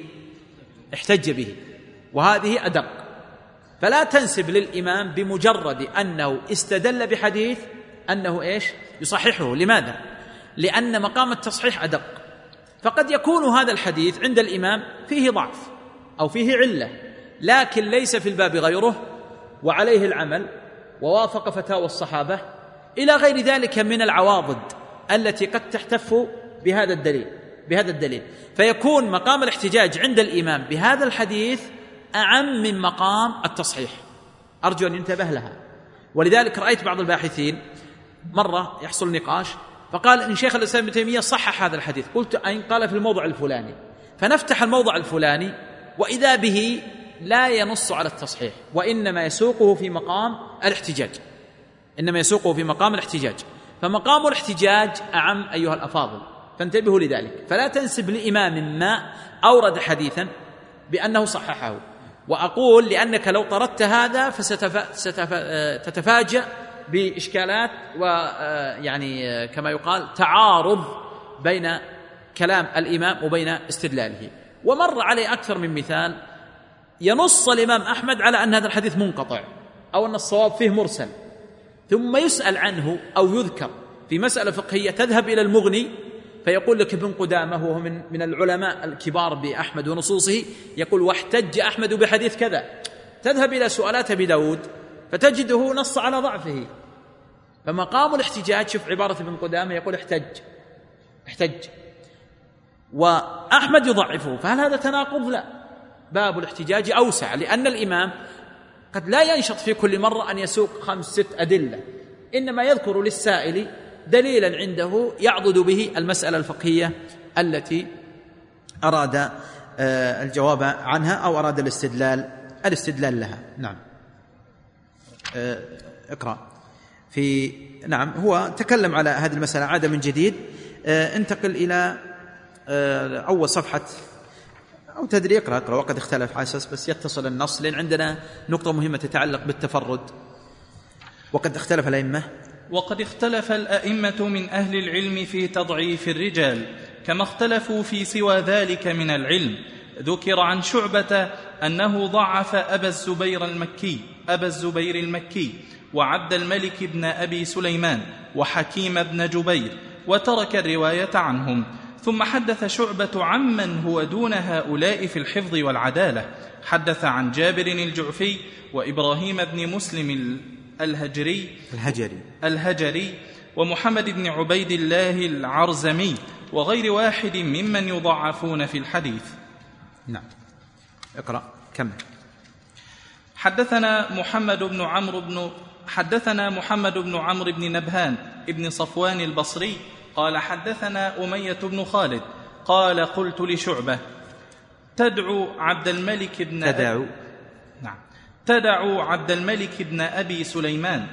به؟ وهذه أدق. فلا تنسب للإمام بمجرد أنه استدل بحديث أنه إيش؟ يصححه. لماذا؟ لأن مقام التصحيح أدق، فقد يكون هذا الحديث عند الإمام فيه ضعف أو فيه علة، لكن ليس في الباب غيره وعليه العمل ووافق فتاوى الصحابة إلى غير ذلك من العواضد التي قد تحتف بهذا الدليل، فيكون مقام الاحتجاج عند الإمام بهذا الحديث أعم من مقام التصحيح. أرجو أن ينتبه لها. ولذلك رأيت بعض الباحثين مرة يحصل نقاش فقال إن شيخ الإسلام ابن تيمية صحح هذا الحديث، قلت أين؟ قال في الموضع الفلاني، فنفتح الموضع الفلاني وإذا به لا ينص على التصحيح، وإنما يسوقه في مقام الاحتجاج، فمقام الاحتجاج أعم أيها الأفاضل، فانتبهوا لذلك. فلا تنسب لإمام ما أورد حديثا بأنه صححه. وأقول لأنك لو طردت هذا ستتفاجأ بإشكالات ويعني كما يقال تعارض بين كلام الإمام وبين استدلاله. ومر عليه أكثر من مثال ينص الإمام أحمد على أن هذا الحديث منقطع أو أن الصواب فيه مرسل، ثم يسأل عنه أو يذكر في مسألة فقهية، تذهب إلى المغني فيقول لك ابن قدامة وهو من العلماء الكبار بأحمد ونصوصه، يقول واحتج أحمد بحديث كذا. تذهب إلى سؤالات أبي داود فتجده نص على ضعفه، فمقام الاحتجاج، شوف عبارة ابن قدامة يقول احتج وأحمد يضعفه، فهل هذا تناقض؟ لا، باب الاحتجاج أوسع، لأن الإمام قد لا ينشط في كل مرة أن يسوق 5-6 أدلة، إنما يذكر للسائل دليلا عنده يعضد به المسألة الفقهية التي أراد الجواب عنها أو أراد الاستدلال لها. نعم، اقرأ نعم، هو تكلم على هذه المسألة، عاد من جديد. انتقل إلى أول صفحة أو تدري، اقرأ. وقد اختلف، حاسس بس يتصل النص، لأن عندنا نقطة مهمة تتعلق بالتفرد. وقد اختلف الأئمة، وقد اختلف الأئمة من أهل العلم في تضعيف الرجال كما اختلفوا في سوى ذلك من العلم. ذكر عن شعبة أنه ضعف أبا الزبير المكي وعبد الملك بن أبي سليمان وحكيم بن جبير وترك الرواية عنهم. ثم حدث شعبة عمن هو دون هؤلاء في الحفظ والعدالة، حدث عن جابر الجعفي وإبراهيم بن مسلم الهجري ومحمد بن عبيد الله العرزمي وغير واحد ممن يضعفون في الحديث. نعم، اقرأ كمل. حدثنا محمد بن عمرو بن نبهان ابن صفوان البصري قال حدثنا أمية بن خالد قال قلت لشعبة تدعو عبد الملك بن أبي سليمان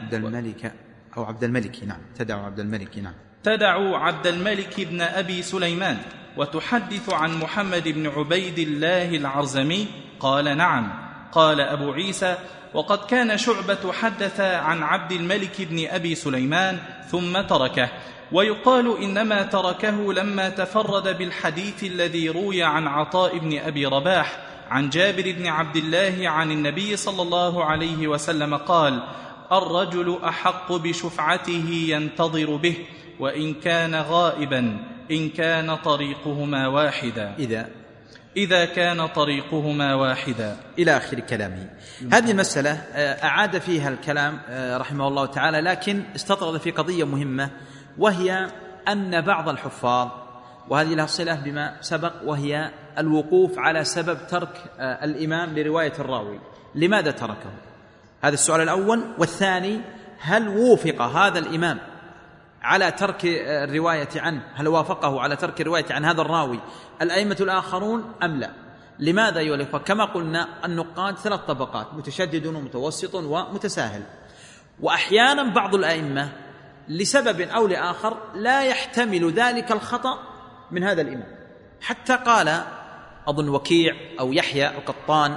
تدعو عبد الملك بن أبي سليمان وتحدث عن محمد بن عبيد الله العرزمي؟ قال نعم. قال أبو عيسى وقد كان شعبة حدث عن عبد الملك بن أبي سليمان ثم تركه، ويقال إنما تركه لما تفرد بالحديث الذي روي عن عطاء بن أبي رباح عن جابر بن عبد الله عن النبي صلى الله عليه وسلم قال الرجل أحق بشفعته ينتظر به وإن كان غائبا إن كان طريقهما واحدا، إذا كان طريقهما واحدا، إلى آخر كلامه. هذه المسألة أعاد فيها الكلام رحمه الله تعالى، لكن استطرد في قضية مهمة، وهي أن بعض الحفاظ، وهذه لها صلة بما سبق، وهي الوقوف على سبب ترك الإمام لرواية الراوي، لماذا تركه؟ هذا السؤال الأول. والثاني، هل وافق هذا الإمام على ترك الرواية عنه، هل وافقه على ترك الرواية عن هذا الراوي الأئمة الآخرون أم لا؟ لماذا يولف؟ كما قلنا النقاد 3 طبقات، متشدد ومتوسط ومتساهل، وأحيانا بعض الأئمة لسبب أو لآخر لا يحتمل ذلك الخطأ من هذا الإمام، حتى قال أظن وكيع أو يحيى القطان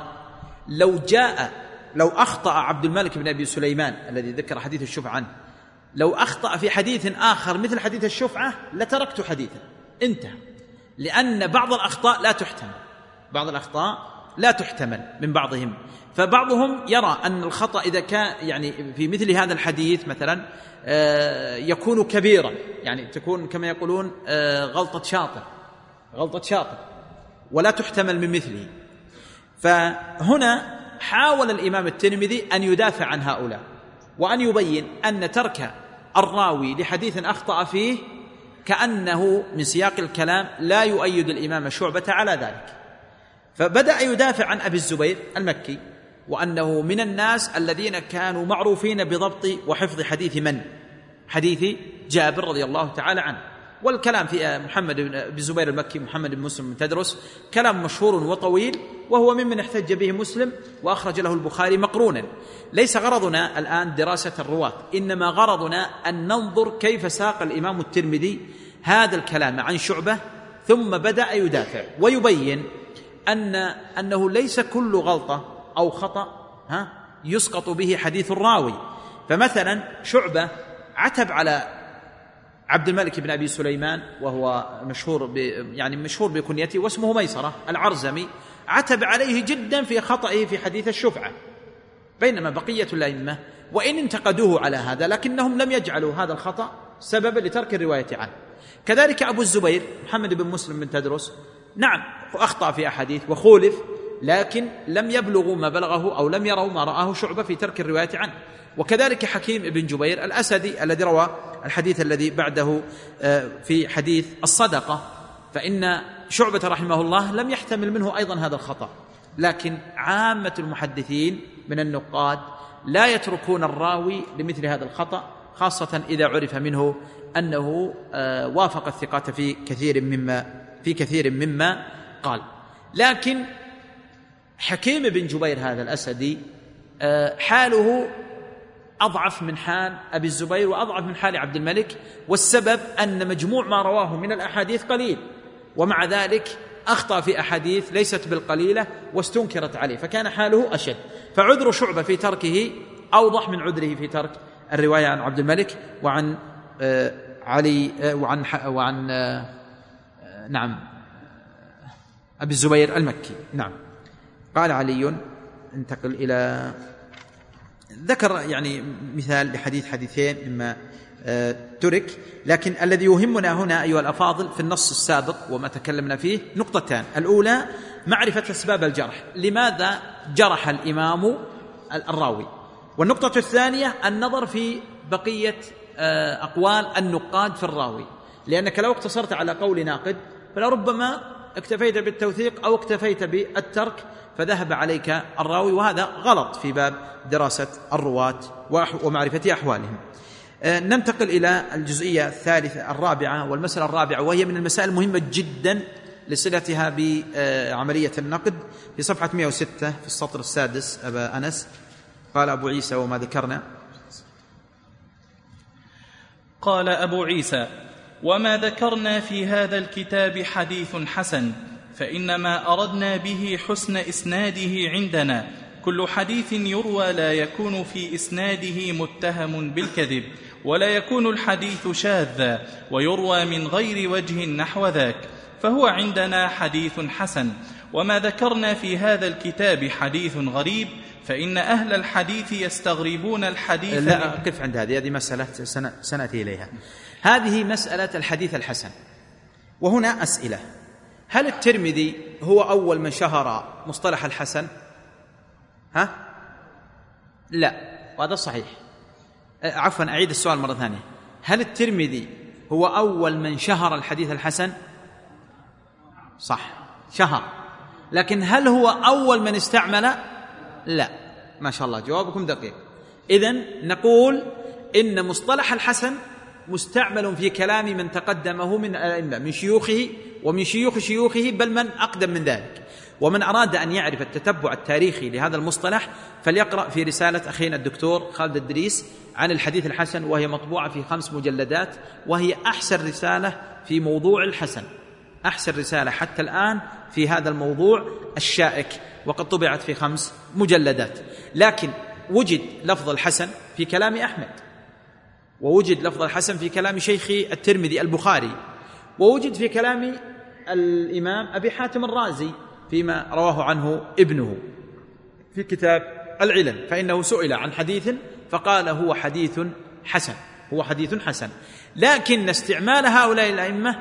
لو أخطأ عبد الملك بن أبي سليمان الذي ذكر حديث الشفعة عنه، لو أخطأ في حديث آخر مثل حديث الشفعة لتركت حديثا، انتهى، لأن بعض الأخطاء لا تحتمل من بعضهم. فبعضهم يرى أن الخطأ إذا كان يعني في مثل هذا الحديث مثلا يكون كبيرا، يعني تكون كما يقولون غلطة شاطر ولا تحتمل من مثله. فهنا حاول الإمام الترمذي أن يدافع عن هؤلاء، وأن يبين أن ترك الراوي لحديث أخطأ فيه كأنه من سياق الكلام لا يؤيد الإمام شعبة على ذلك. فبدأ يدافع عن أبي الزبير المكي، وأنه من الناس الذين كانوا معروفين بضبط وحفظ حديث جابر رضي الله تعالى عنه. والكلام في محمد بن الزبير المكي محمد بن مسلم بن تدرس كلام مشهور وطويل، وهو ممن احتج به مسلم وأخرج له البخاري مقرونا. ليس غرضنا الآن دراسة الرواة، إنما غرضنا أن ننظر كيف ساق الإمام الترمذي هذا الكلام عن شعبة، ثم بدأ يدافع ويبين أنه ليس كل غلطة أو خطأ يسقط به حديث الراوي. فمثلا شعبة عتب على عبد الملك بن أبي سليمان، وهو مشهور بكنيته واسمه ميسرة العرزمي، عتب عليه جدا في خطئه في حديث الشفعة، بينما بقية الأئمة وإن انتقدوه على هذا لكنهم لم يجعلوا هذا الخطأ سببا لترك الرواية عنه. كذلك أبو الزبير محمد بن مسلم بن تدرس، نعم أخطأ في أحاديث وخولف، لكن لم يبلغوا ما بلغه أو لم يروا ما رآه شعبة في ترك الرواية عنه. وكذلك حكيم بن جبير الأسدي الذي روى الحديث الذي بعده في حديث الصدقة، فإن شعبة رحمه الله لم يحتمل منه أيضا هذا الخطأ. لكن عامة المحدثين من النقاد لا يتركون الراوي لمثل هذا الخطأ، خاصة إذا عرف منه أنه وافق الثقات في كثير مما قال. لكن حكيم بن جبير هذا الأسدي حاله أضعف من حال أبي الزبير وأضعف من حال عبد الملك، والسبب أن مجموع ما رواه من الأحاديث قليل، ومع ذلك أخطأ في أحاديث ليست بالقليلة واستنكرت عليه، فكان حاله أشد. فعذر شعبة في تركه أوضح من عذره في ترك الرواية عن عبد الملك وعن علي وعن نعم أبي الزبير المكي. نعم. قال علي، انتقل إلى ذكر مثال حديثين مما ترك، لكن الذي يهمنا هنا أيها الأفاضل في النص السابق وما تكلمنا فيه نقطتان: الأولى معرفة أسباب الجرح، لماذا جرح الإمام الراوي، والنقطة الثانية النظر في بقية أقوال النقاد في الراوي، لأنك لو اقتصرت على قول ناقد فلربما اكتفيت بالتوثيق أو اكتفيت بالترك فذهب عليك الراوي، وهذا غلط في باب دراسة الرواة ومعرفة أحوالهم. ننتقل إلى الجزئية الرابعة والمسألة الرابعة، وهي من المسائل المهمة جدا لصلتها بعملية النقد، في صفحة 106 في السطر السادس. أبا أنس قال أبو عيسى وما ذكرنا. قال أبو عيسى: وما ذكرنا في هذا الكتاب حديث حسن، فإنما أردنا به حسن إسناده عندنا. كل حديث يروى لا يكون في إسناده متهم بالكذب، ولا يكون الحديث شاذا، ويروى من غير وجه نحو ذاك، فهو عندنا حديث حسن. وما ذكرنا في هذا الكتاب حديث غريب، فإن أهل الحديث يستغربون الحديث. لا، قف عند هذه مسألة سنأتي إليها. هذه مسألة الحديث الحسن، وهنا أسئلة: هل الترمذي هو أول من شهر مصطلح الحسن؟ لا، وهذا صحيح. عفوا، أعيد السؤال مرة ثانية: هل الترمذي هو أول من شهر الحديث الحسن؟ صح، شهر. لكن هل هو أول من استعمل؟ لا. ما شاء الله، جوابكم دقيق. إذن نقول إن مصطلح الحسن مستعمل في كلام من تقدمه من الأئمة، من شيوخه ومن شيوخ شيوخه، بل من أقدم من ذلك. ومن أراد أن يعرف التتبع التاريخي لهذا المصطلح فليقرأ في رسالة أخينا الدكتور خالد الدريس عن الحديث الحسن، وهي مطبوعة في 5 مجلدات، وهي أحسن رسالة في موضوع الحسن، أحسن رسالة حتى الآن في هذا الموضوع الشائك، وقد طبعت في 5 مجلدات. لكن وجد لفظ الحسن في كلام أحمد، ووجد لفظ الحسن في كلام شيخ الترمذي البخاري، ووجد في كلام الإمام أبي حاتم الرازي فيما رواه عنه ابنه في كتاب العلل، فإنه سئل عن حديث فقال هو حديث حسن، هو حديث حسن. لكن استعمال هؤلاء الأئمة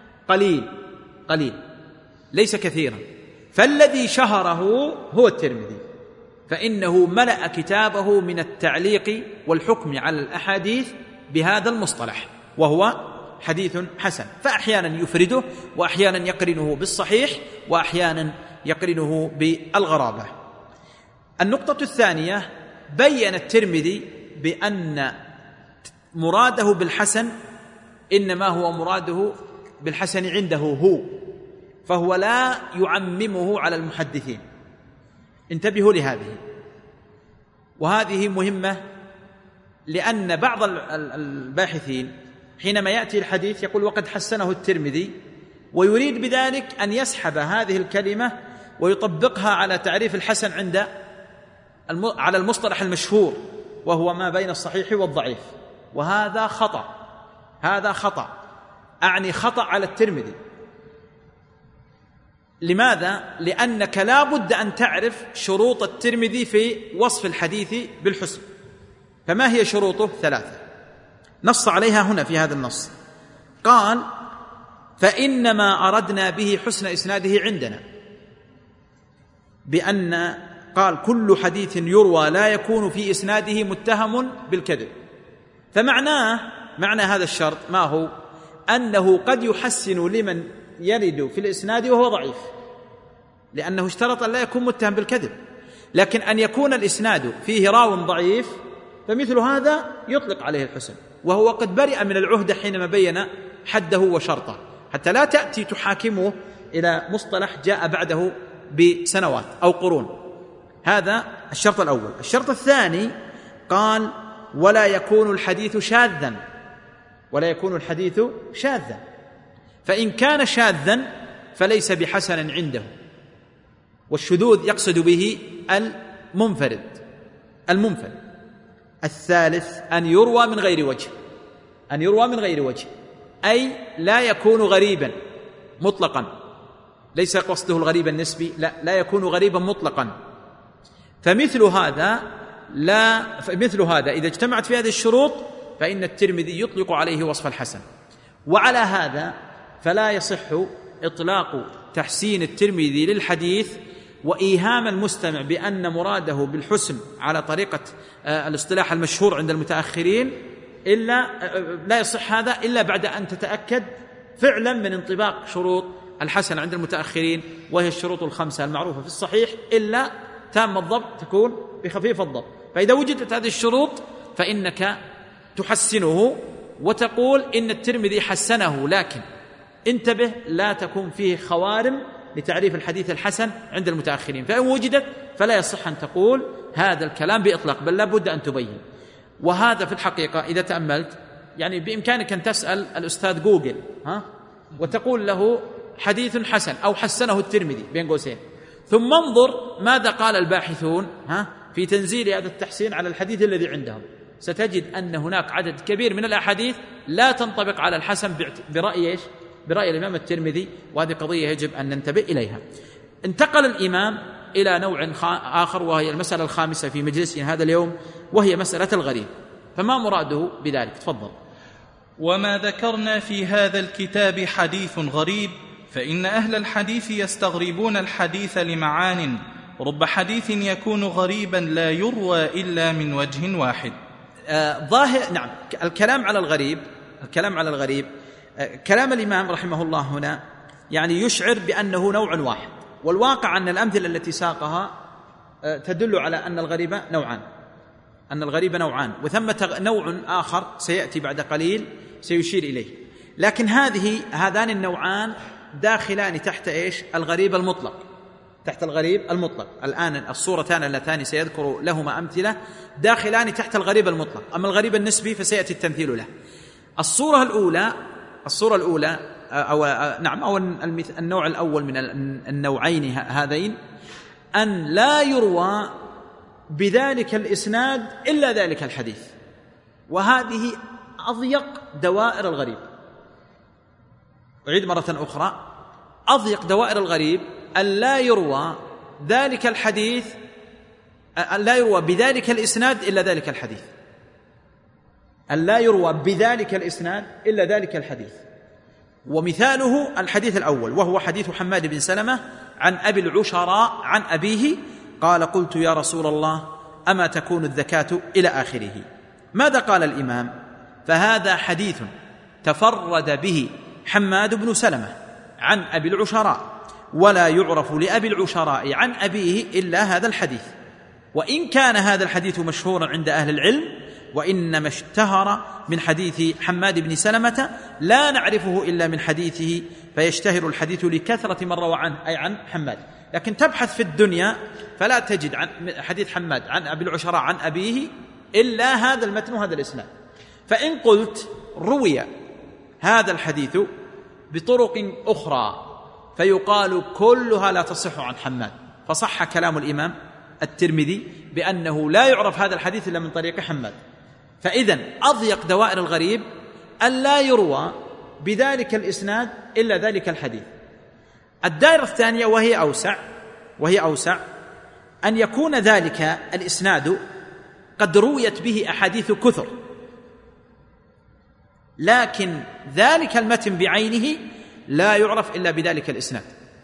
قليل ليس كثيرا، فالذي شهره هو الترمذي، فإنه ملأ كتابه من التعليق والحكم على الأحاديث بهذا المصطلح، وهو حديث حسن، فأحيانا يفرده، وأحيانا يقرنه بالصحيح، وأحيانا يقرنه بالغرابة. النقطة الثانية: بيّن الترمذي بأن مراده بالحسن إنما هو مراده بالحسن عنده هو، فهو لا يعممه على المحدثين. انتبهوا لهذه، وهذه مهمة، لأن بعض الباحثين حينما يأتي الحديث يقول وقد حسنه الترمذي، ويريد بذلك أن يسحب هذه الكلمة ويطبقها على تعريف الحسن على المصطلح المشهور، وهو ما بين الصحيح والضعيف، وهذا خطأ. هذا خطأ، أعني خطأ على الترمذي. لماذا؟ لأنك لا بد أن تعرف شروط الترمذي في وصف الحديث بالحسن. فما هي شروطه؟ 3 نص عليها هنا في هذا النص. قال: فإنما أردنا به حسن إسناده عندنا، بأن قال: كل حديث يروى لا يكون في إسناده متهم بالكذب. معنى هذا الشرط ما هو؟ أنه قد يحسن لمن يرد في الإسناد وهو ضعيف، لأنه اشترط أن لا يكون متهم بالكذب. لكن أن يكون الإسناد فيه راو ضعيف فمثل هذا يطلق عليه الحسن، وهو قد برئ من العهدة حينما بين حده وشرطه، حتى لا تأتي تحاكمه إلى مصطلح جاء بعده بسنوات أو قرون. هذا الشرط الأول. الشرط الثاني قال: ولا يكون الحديث شاذا، ولا يكون الحديث شاذا، فإن كان شاذا فليس بحسن عنده. والشذوذ يقصد به المنفرد. الثالث أن يروى من غير وجه، أن يروى من غير وجه، أي لا يكون غريبا مطلقا، ليس قصده الغريب النسبي، لا يكون غريبا مطلقا. فمثل هذا إذا اجتمعت في هذه الشروط فإن الترمذي يطلق عليه وصف الحسن. وعلى هذا فلا يصح إطلاق تحسين الترمذي للحديث وإيهام المستمع بأن مراده بالحسن على طريقة الاصطلاح المشهور عند المتأخرين، لا يصح هذا إلا بعد أن تتأكد فعلا من انطباق شروط الحسن عند المتأخرين، وهي الشروط 5 المعروفة في الصحيح، إلا تام الضبط تكون بخفيف الضبط. فإذا وجدت هذه الشروط فإنك تحسنه وتقول إن الترمذي حسنه، لكن انتبه لا تكون فيه خوارم لتعريف الحديث الحسن عند المتأخرين. فإن وجدت فلا يصح أن تقول هذا الكلام بإطلاق، بل لا بد أن تبين. وهذا في الحقيقة إذا تأملت يعني بإمكانك أن تسأل الأستاذ جوجل وتقول له حديث حسن أو حسنه الترمذي بين قوسين، ثم انظر ماذا قال الباحثون في تنزيل هذا التحسين على الحديث الذي عندهم. ستجد أن هناك عدد كبير من الأحاديث لا تنطبق على الحسن برأي الإمام الترمذي، وهذه قضية يجب أن ننتبه إليها. انتقل الإمام إلى نوع آخر، وهي المسألة 5 في مجلسنا هذا اليوم، وهي مسألة الغريب. فما مراده بذلك؟ تفضل. وما ذكرنا في هذا الكتاب حديث غريب، فإن أهل الحديث يستغربون الحديث لمعان، رب حديث يكون غريبا لا يروى إلا من وجه واحد. ظاهر نعم الكلام على الغريب كلام الإمام رحمه الله هنا يعني يشعر بأنه نوع واحد، والواقع أن الأمثلة التي ساقها تدل على أن الغريب نوعان، وثمة نوع آخر سيأتي بعد قليل سيشير إليه. لكن هذان النوعان داخلان تحت الغريب المطلق، تحت الغريب المطلق. الآن الصورتان اللتان سيذكر لهما أمثلة داخلان تحت الغريب المطلق. أما الغريب النسبي فسيأتي التمثيل له. الصورة الأولى أو النوع الأول من النوعين هذين أن لا يروى بذلك الإسناد إلا ذلك الحديث، وهذه أضيق دوائر الغريب. أعيد مرة أخرى، أضيق دوائر الغريب أن لا يروى ذلك الحديث، أن لا يروى بذلك الإسناد إلا ذلك الحديث، أن لا يروى بذلك الإسناد إلا ذلك الحديث. ومثاله الحديث الأول، وهو حديث حماد بن سلمة عن أبي العشراء عن أبيه قال: قلت يا رسول الله أما تكون الزكاة إلى آخره. ماذا قال الإمام؟ فهذا حديث تفرد به حماد بن سلمة عن أبي العشراء، ولا يعرف لأبي العشراء عن أبيه إلا هذا الحديث، وإن كان هذا الحديث مشهورا عند أهل العلم، وإنما اشتهر من حديث حماد بن سلمة لا نعرفه إلا من حديثه، فيشتهر الحديث لكثرة من روى عنه أي عن حماد. لكن تبحث في الدنيا فلا تجد عن حديث حماد عن أبي العشراء عن أبيه إلا هذا المتن وهذا الإسناد. فإن قلت روي هذا الحديث بطرق أخرى فيقال كلها لا تصح عن حماد، فصح كلام الإمام الترمذي بأنه لا يعرف هذا الحديث إلا من طريق حماد. فإذن أضيق دوائر الغريب أن لا يروى بذلك الإسناد إلا ذلك الحديث. الدائرة الثانية وهي أوسع أن يكون ذلك الإسناد قد رويت به أحاديث كثر، لكن ذلك المتن بعينه لا يعرف إلا بذلك الإسناد.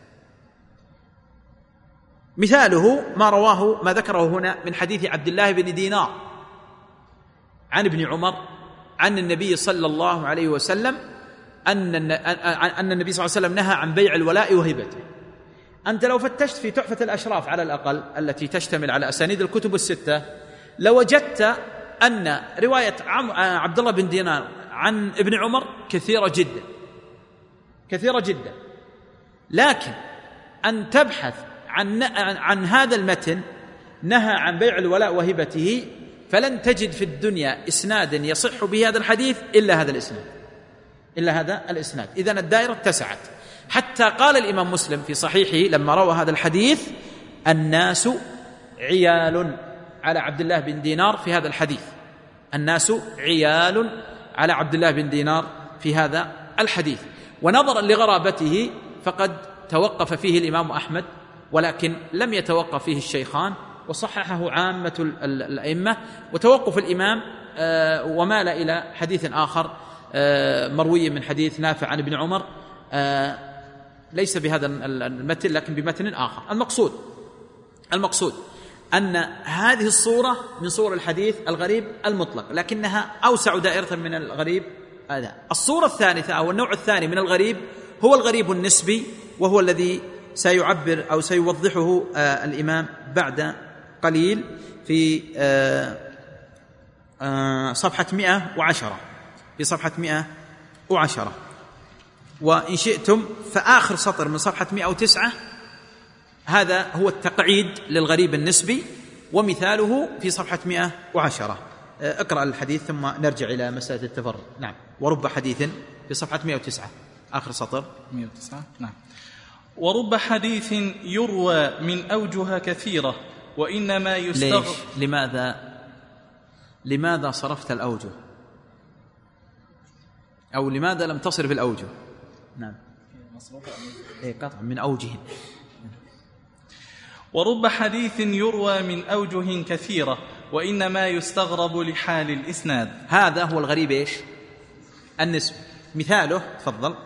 مثاله ما ذكره هنا من حديث عبد الله بن دينار عن ابن عمر عن النبي صلى الله عليه وسلم أن النبي صلى الله عليه وسلم نهى عن بيع الولاء وهبته. أنت لو فتشت في تحفة الأشراف على الأقل التي تشتمل على أسانيد الكتب الستة لوجدت أن رواية عبد الله بن دينار عن ابن عمر كثيرة جدا، لكن أن تبحث عن هذا المتن نهى عن بيع الولاء وهبته فلن تجد في الدنيا إسنادا يصح به هذا الحديث إلا هذا الإسناد. إذن الدائرة اتسعت، حتى قال الإمام مسلم في صحيحه لما روى هذا الحديث: الناس عيال على عبد الله بن دينار في هذا الحديث. الناس عيال على عبد الله بن دينار في هذا الحديث. ونظرا لغرابته فقد توقف فيه الإمام أحمد، ولكن لم يتوقف فيه الشيخان، وصححه عامة الأئمة. وتوقف الإمام ومال إلى حديث آخر مروي من حديث نافع عن ابن عمر ليس بهذا المتن لكن بمتن آخر. المقصود أن هذه الصورة من صور الحديث الغريب المطلق، لكنها أوسع دائرة من الغريب هذا. الصورة الثالثة أو النوع الثاني من الغريب هو الغريب النسبي، وهو الذي سيعبر أو سيوضحه الإمام بعد قليل في صفحة 110. في صفحة 110، وإن شئتم فآخر سطر من صفحة 109 هذا هو التقعيد للغريب النسبي، ومثاله في صفحة 110. اقرأ الحديث ثم نرجع إلى مسألة التفرد. نعم. ورب حديث في صفحة 109 آخر سطر 109. نعم. ورب حديث يروى من أوجه كثيرة وإنما يستغرب. لماذا صرفت الأوجه، أو لماذا لم تصرف الأوجه؟ نعم. قطع من أوجه. ورب حديث يروى من أوجه كثيرة وإنما يستغرب لحال الإسناد. هذا هو الغريب النسبي. مثاله تفضل: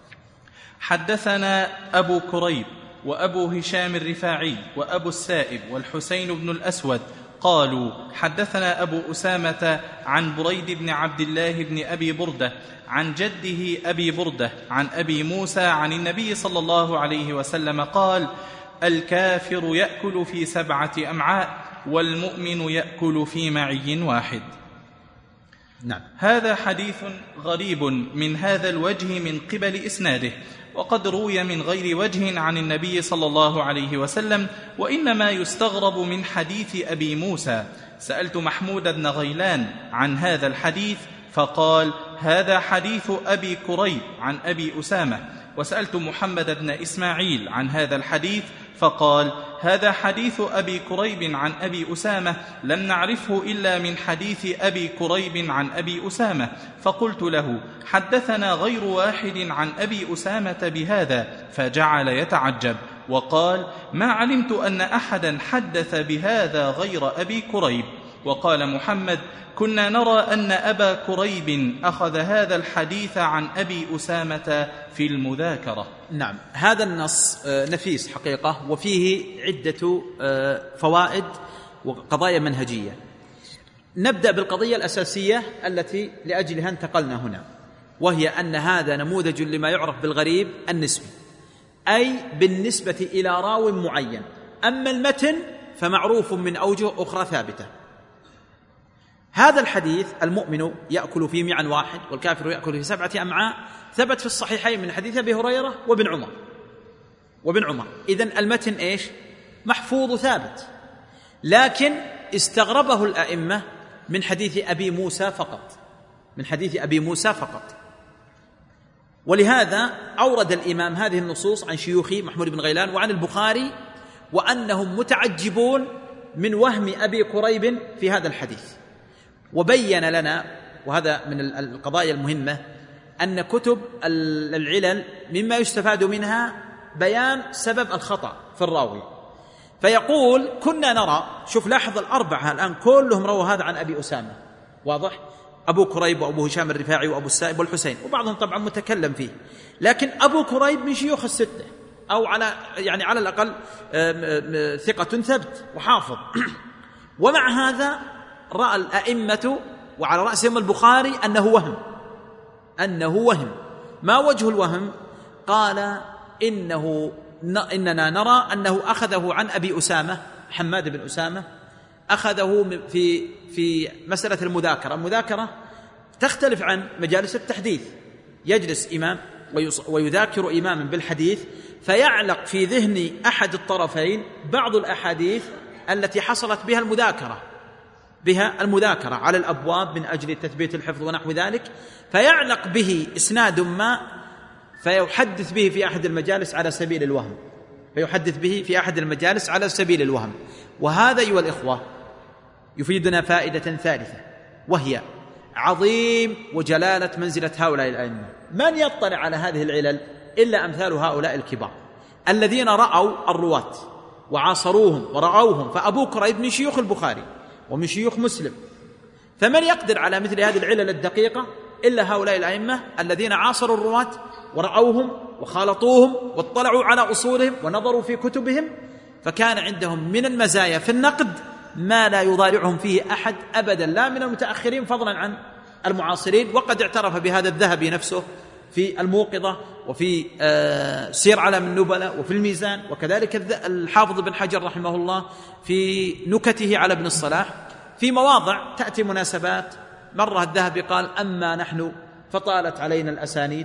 حدثنا أبو كريب وأبو هشام الرفاعي وأبو السائب والحسين بن الأسود قالوا حدثنا أبو أسامة عن بريد بن عبد الله بن أبي بردة عن جده أبي بردة عن أبي موسى عن النبي صلى الله عليه وسلم قال: الكافر يأكل في 7 أمعاء والمؤمن يأكل في معي واحد. نعم. هذا حديث غريب من هذا الوجه من قبل إسناده، وقد روي من غير وجه عن النبي صلى الله عليه وسلم، وإنما يستغرب من حديث أبي موسى. سألت محمود بن غيلان عن هذا الحديث فقال: هذا حديث أبي كريب عن أبي أسامة. وسألت محمد بن إسماعيل عن هذا الحديث فقال: هذا حديث أبي كريب عن أبي أسامة، لم نعرفه إلا من حديث أبي كريب عن أبي أسامة. فقلت له: حدثنا غير واحد عن أبي أسامة بهذا، فجعل يتعجب وقال: ما علمت أن أحدا حدث بهذا غير أبي كريب. وقال محمد: كنا نرى أن أبا كريب أخذ هذا الحديث عن أبي أسامة في المذاكرة. نعم. هذا النص نفيس حقيقة، وفيه عدة فوائد وقضايا منهجية. نبدأ بالقضية الأساسية التي لأجلها انتقلنا هنا، وهي أن هذا نموذج لما يعرف بالغريب النسبي، أي بالنسبة إلى راو معين. أما المتن فمعروف من أوجه أخرى ثابتة. هذا الحديث: المؤمن يأكل في معا واحد والكافر يأكل في 7 أمعاء، ثبت في الصحيحين من حديث أبي هريرة وابن عمر. إذن المتن محفوظ ثابت، لكن استغربه الأئمة من حديث أبي موسى فقط. ولهذا أورد الإمام هذه النصوص عن شيوخي محمود بن غيلان وعن البخاري، وأنهم متعجبون من وهم أبي كريب في هذا الحديث. وبين لنا وهذا من القضايا المهمة، أن كتب العلل مما يستفاد منها بيان سبب الخطأ في الراوي. فيقول كنا نرى، شوف لاحظ الأربعة الآن كلهم رووا هذا عن أبي أسامة، واضح؟ أبو كريب وأبو هشام الرفاعي وأبو السائب والحسين، وبعضهم طبعا متكلم فيه، لكن أبو كريب من شيوخ الستة، أو على الأقل ثقة ثبت وحافظ. ومع هذا رأى الأئمة وعلى رأسهم البخاري أنه وهم. ما وجه الوهم؟ قال إننا نرى أنه أخذه عن أبي أسامة، حماد بن أسامة، أخذه في مسألة المذاكرة تختلف عن مجالس التحديث. يجلس إمام ويذاكر إماما بالحديث، فيعلق في ذهن أحد الطرفين بعض الأحاديث التي حصلت بها المذاكرة على الأبواب من أجل تثبيت الحفظ ونحو ذلك، فيعلق به إسناد ما فيحدث به في أحد المجالس على سبيل الوهم. وهذا أيها الإخوة يفيدنا فائدة ثالثة، وهي عظيم وجلالة منزلة هؤلاء الأئمة. من يطلع على هذه العلل إلا أمثال هؤلاء الكبار الذين رأوا الرواة وعاصروهم ورأوهم. فأبو كريب من شيوخ البخاري ومن شيوخ مسلم، فمن يقدر على مثل هذه العلل الدقيقة إلا هؤلاء الأئمة الذين عاصروا الرواة ورأوهم وخالطوهم واطلعوا على أصولهم ونظروا في كتبهم، فكان عندهم من المزايا في النقد ما لا يضارعهم فيه أحد أبدا، لا من المتأخرين فضلا عن المعاصرين. وقد اعترف بهذا الذهبي نفسه في الموقظة وفي سير علم النبلاء وفي الميزان، وكذلك الحافظ بن حجر رحمه الله في نكته على ابن الصلاح. في مواضع تأتي مناسبات، مرة الذهبي قال أما نحن فطالت علينا الأسانيد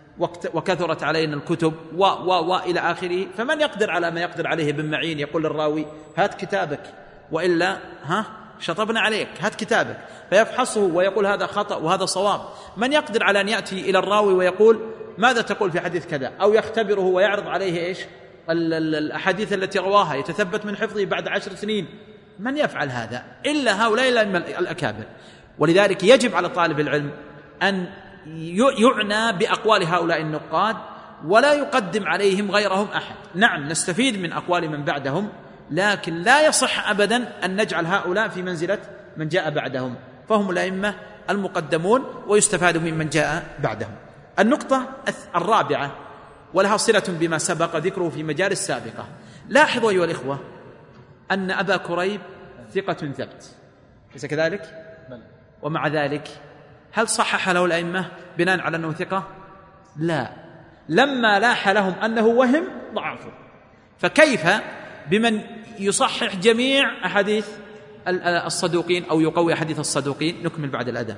وكثرت علينا الكتب وإلى آخره. فمن يقدر على ما يقدر عليه ابن معين يقول للراوي هات كتابك وإلا شطبنا عليك، هات كتابك، فيفحصه ويقول هذا خطأ وهذا صواب. من يقدر على أن يأتي إلى الراوي ويقول ماذا تقول في حديث كذا، أو يختبره ويعرض عليه الأحاديث التي رواها يتثبت من حفظه بعد 10 سنين؟ من يفعل هذا إلا هؤلاء الأكابر. ولذلك يجب على طالب العلم أن يعنى بأقوال هؤلاء النقاد ولا يقدم عليهم غيرهم أحد. نعم نستفيد من أقوال من بعدهم، لكن لا يصح أبدا أن نجعل هؤلاء في منزلة من جاء بعدهم، فهم الأئمة المقدمون ويستفاد ممن جاء بعدهم. النقطة الرابعة ولها صلة بما سبق ذكره في مجالس سابقة، لاحظوا أيها الإخوة أن أبا كريب ثقة ثبت، ليس كذلك؟ ومع ذلك هل صحح له الأئمة بناء على أنه ثقة؟ لا، لما لاح لهم أنه وهم ضعفوا. فكيف بمن يصحح جميع أحاديث الصدوقين أو يقوي حديث الصدوقين؟ نكمل بعد الأذان.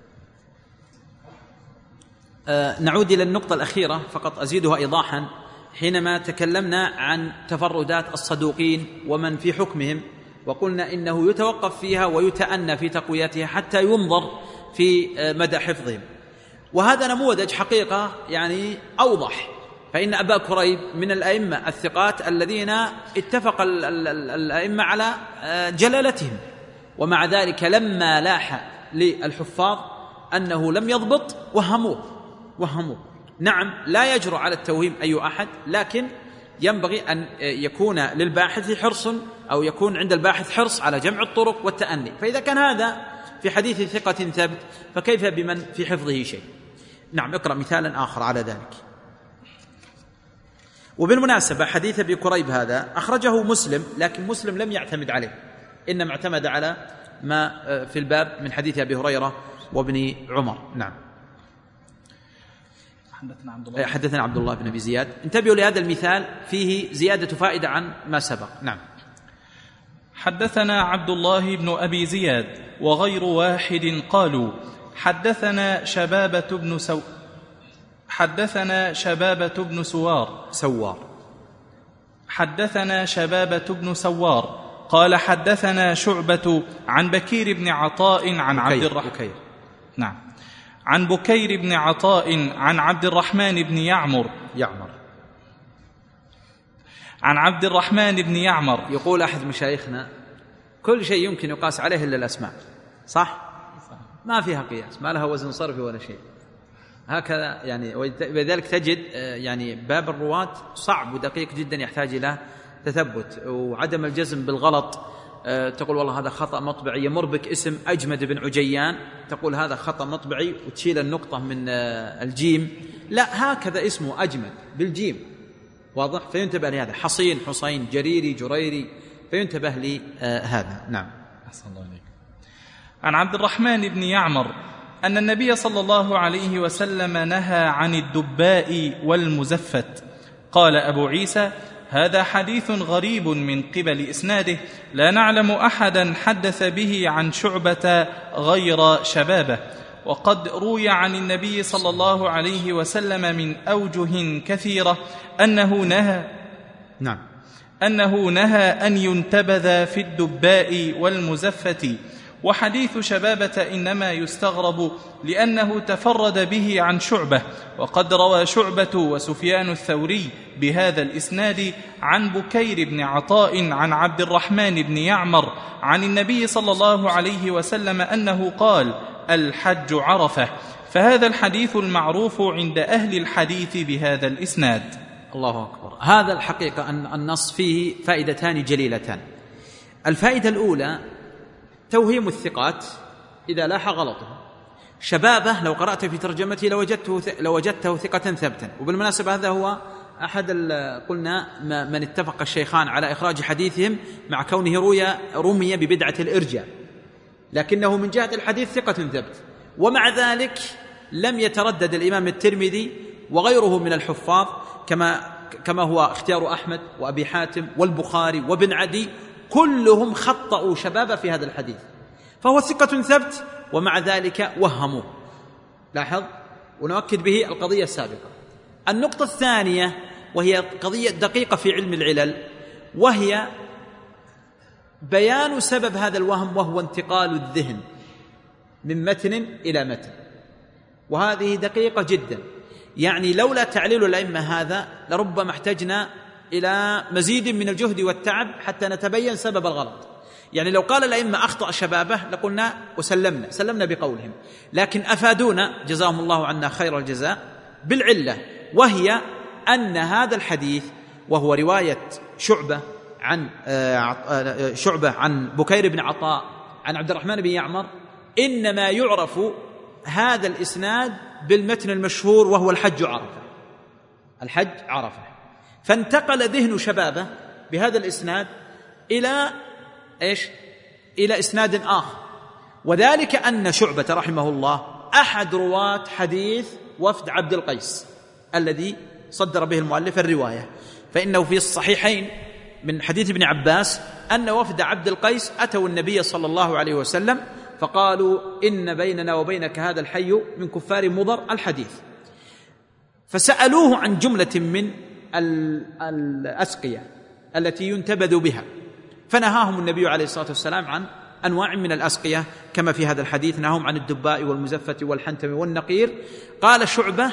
نعود إلى النقطة الأخيرة فقط أزيدها إيضاحا. حينما تكلمنا عن تفردات الصدوقين ومن في حكمهم، وقلنا إنه يتوقف فيها ويتأنى في تقويتها حتى ينظر في مدى حفظهم، وهذا نموذج حقيقة يعني أوضح. فإن أبا كريب من الأئمة الثقات الذين اتفق الأئمة على جلالتهم، ومع ذلك لما لاح للحفاظ أنه لم يضبط وهموه. نعم لا يجرؤ على التوهيم أي أحد، لكن ينبغي أن يكون للباحث حرص، أو يكون عند الباحث حرص على جمع الطرق والتأني. فإذا كان هذا في حديث ثقة ثبت فكيف بمن في حفظه شيء؟ نعم اقرأ مثالا آخر على ذلك. وبالمناسبة حديث أبي كريب هذا أخرجه مسلم، لكن مسلم لم يعتمد عليه، إنما اعتمد على ما في الباب من حديث أبي هريرة وابن عمر. نعم. حدثنا عبد الله بن أبي زياد. انتبهوا لهذا المثال، فيه زيادة فائدة عن ما سبق. نعم. حدثنا عبد الله بن أبي زياد وغير واحد قالوا حدثنا شبابة بن سوار قال حدثنا شعبة عن بكير بن عطاء عن عبد الرحمن عن بكير بن عطاء عن عبد الرحمن بن يعمر عن عبد الرحمن بن يعمر. يقول أحد مشايخنا كل شيء يمكن يقاس عليه إلا الأسماء، صح؟ ما فيها قياس، ما لها وزن صرفي ولا شيء. هكذا يعني، ولذلك تجد يعني باب الرواة صعب ودقيق جدا، يحتاج إلى تثبت وعدم الجزم بالغلط. تقول والله هذا خطأ مطبعي، يمر بك اسم أجمد بن عجيان تقول هذا خطأ مطبعي وتشيل النقطة من الجيم، لا، هكذا اسمه أجمد بالجيم، واضح؟ فينتبه لهذا. حصين، حصين، جريري، جريري، فينتبه لهذا. نعم. أحسن الله عليك. عن عبد الرحمن بن يعمر أن النبي صلى الله عليه وسلم نهى عن الدباء والمزفت. قال أبو عيسى: هذا حديث غريب من قبل إسناده، لا نعلم أحدا حدث به عن شعبة غير شبابه، وقد روي عن النبي صلى الله عليه وسلم من أوجه كثيرة أنه نهى أن ينتبذ في الدباء والمزفت. وحديث شبابة إنما يستغرب لأنه تفرد به عن شعبة، وقد روى شعبة وسفيان الثوري بهذا الإسناد عن بكير بن عطاء عن عبد الرحمن بن يعمر عن النبي صلى الله عليه وسلم أنه قال: الحج عرفة. فهذا الحديث المعروف عند أهل الحديث بهذا الإسناد. الله أكبر. هذا الحقيقة أن النص فيه فائدتان جليلتان. الفائدة الأولى توهيم الثقات إذا لاح غلطه. شبابه لو قرأت في ترجمته لوجدته ثقة ثبتا. وبالمناسبة هذا هو أحد قلنا من اتفق الشيخان على إخراج حديثهم مع كونه رمي ببدعة الإرجاء، لكنه من جهة الحديث ثقة ثبت. ومع ذلك لم يتردد الإمام الترمذي وغيره من الحفاظ كما هو اختيار أحمد وأبي حاتم والبخاري وابن عدي، كلهم خطأوا شبابه في هذا الحديث، فهو ثقة ثبت ومع ذلك وهموه. لاحظ، ونؤكد به القضية السابقة. النقطة الثانية وهي قضية دقيقة في علم العلل، وهي بيان سبب هذا الوهم، وهو انتقال الذهن من متن إلى متن، وهذه دقيقة جدا. يعني لولا تعليل الأئمة هذا لربما احتجنا إلى مزيد من الجهد والتعب حتى نتبين سبب الغلط. يعني لو قال الأئمة أخطأ شبابه لقلنا سلمنا بقولهم، لكن أفادونا جزاهم الله عنا خير الجزاء بالعلة، وهي أن هذا الحديث وهو رواية شعبة عن بكير بن عطاء عن عبد الرحمن بن يعمر، إنما يعرف هذا الإسناد بالمتن المشهور وهو الحج عرفة. فانتقل ذهن شبابه بهذا الإسناد إلى إسناد آخر، وذلك أن شعبة رحمه الله أحد رواة حديث وفد عبد القيس الذي صدر به المؤلف الرواية. فإنه في الصحيحين من حديث ابن عباس أن وفد عبد القيس أتوا النبي صلى الله عليه وسلم فقالوا: إن بيننا وبينك هذا الحي من كفار مضر الحديث. فسألوه عن جملة من الأسقية التي ينتبذ بها، فنهاهم النبي عليه الصلاة والسلام عن أنواع من الأسقية كما في هذا الحديث، نهاهم عن الدباء والمزفة والحنتم والنقير. قال شعبة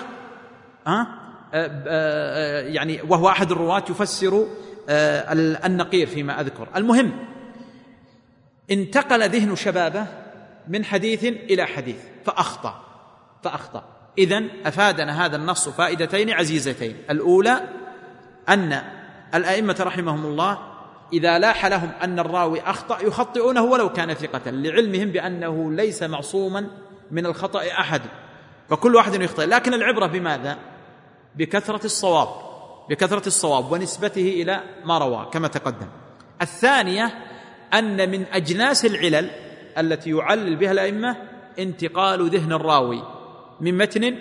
يعني وهو أحد الرواة يفسر النقير فيما أذكر. المهم انتقل ذهن شبابه من حديث إلى حديث فأخطأ. إذن أفادنا هذا النص فائدتين عزيزتين. الأولى أن الأئمة رحمهم الله إذا لاح لهم أن الراوي أخطأ يخطئونه ولو كان ثقة، لعلمهم بأنه ليس معصوما من الخطأ أحد، فكل واحد يخطئ، لكن العبرة بماذا؟ بكثرة الصواب ونسبته إلى ما روى كما تقدم. الثانية أن من أجناس العلل التي يعلل بها الأئمة انتقال ذهن الراوي من متن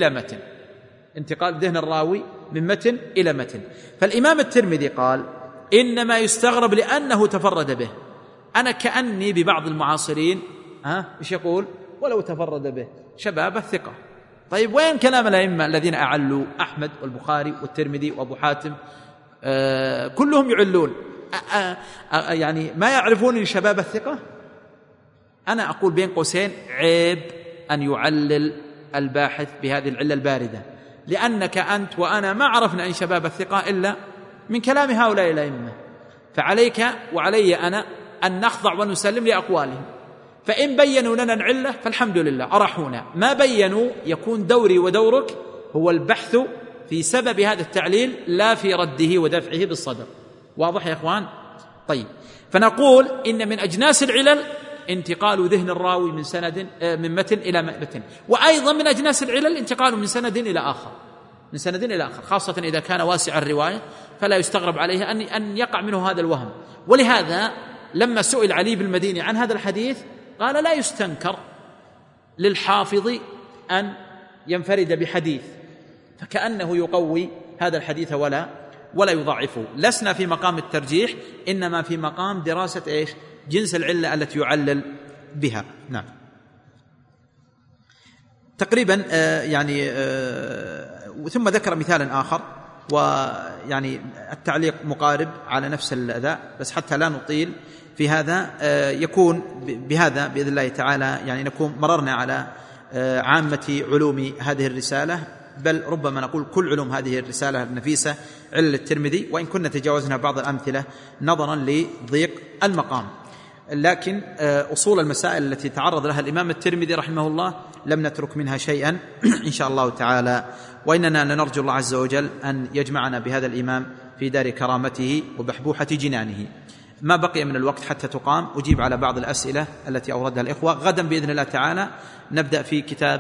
إلى متن. فالإمام الترمذي قال: إنما يستغرب لأنه تفرد به. أنا كأني ببعض المعاصرين إيش يقول؟ ولو تفرد به شبابه ثقة. طيب وين كلام الأئمة الذين أعلوا؟ أحمد والبخاري والترمذي وأبو حاتم كلهم يعلون، يعني ما يعرفون شباب الثقة. أنا أقول بين قوسين عيب أن يعلل الباحث بهذه العلة الباردة، لأنك أنت وأنا ما عرفنا أن شباب الثقة إلا من كلام هؤلاء الأئمة، فعليك وعلي أنا أن نخضع ونسلم لأقوالهم. فإن بينوا لنا العلة فالحمد لله أرحونا، ما بينوا يكون دوري ودورك هو البحث في سبب هذا التعليل لا في رده ودفعه بالصدر. واضح يا إخوان؟ طيب، فنقول إن من أجناس العلل انتقال ذهن الراوي من متن إلى متن، وأيضا من أجناس العلل انتقال من سند إلى آخر، من سند إلى آخر، خاصة إذا كان واسع الرواية فلا يستغرب عليه أن يقع منه هذا الوهم. ولهذا لما سئل علي بن المديني عن هذا الحديث قال لا يستنكر للحافظ أن ينفرد بحديث، فكأنه يقوي هذا الحديث ولا يضعفه. لسنا في مقام الترجيح، إنما في مقام دراسة جنس العلة التي يعلل بها. نعم. تقريبا ثم ذكر مثالا آخر، ويعني التعليق مقارب على نفس الأداء، بس حتى لا نطيل في هذا يكون بهذا بإذن الله تعالى نكون مررنا على عامة علوم هذه الرسالة، بل ربما نقول كل علوم هذه الرسالة النفيسة علل الترمذي، وإن كنا تجاوزنا بعض الأمثلة نظرا لضيق المقام. لكن أصول المسائل التي تعرض لها الإمام الترمذي رحمه الله لم نترك منها شيئا إن شاء الله تعالى، وإننا لنرجو الله عز وجل أن يجمعنا بهذا الإمام في دار كرامته وبحبوحة جنانه. ما بقي من الوقت حتى تقام أجيب على بعض الأسئلة التي أوردها الإخوة. غدا بإذن الله تعالى نبدأ في كتاب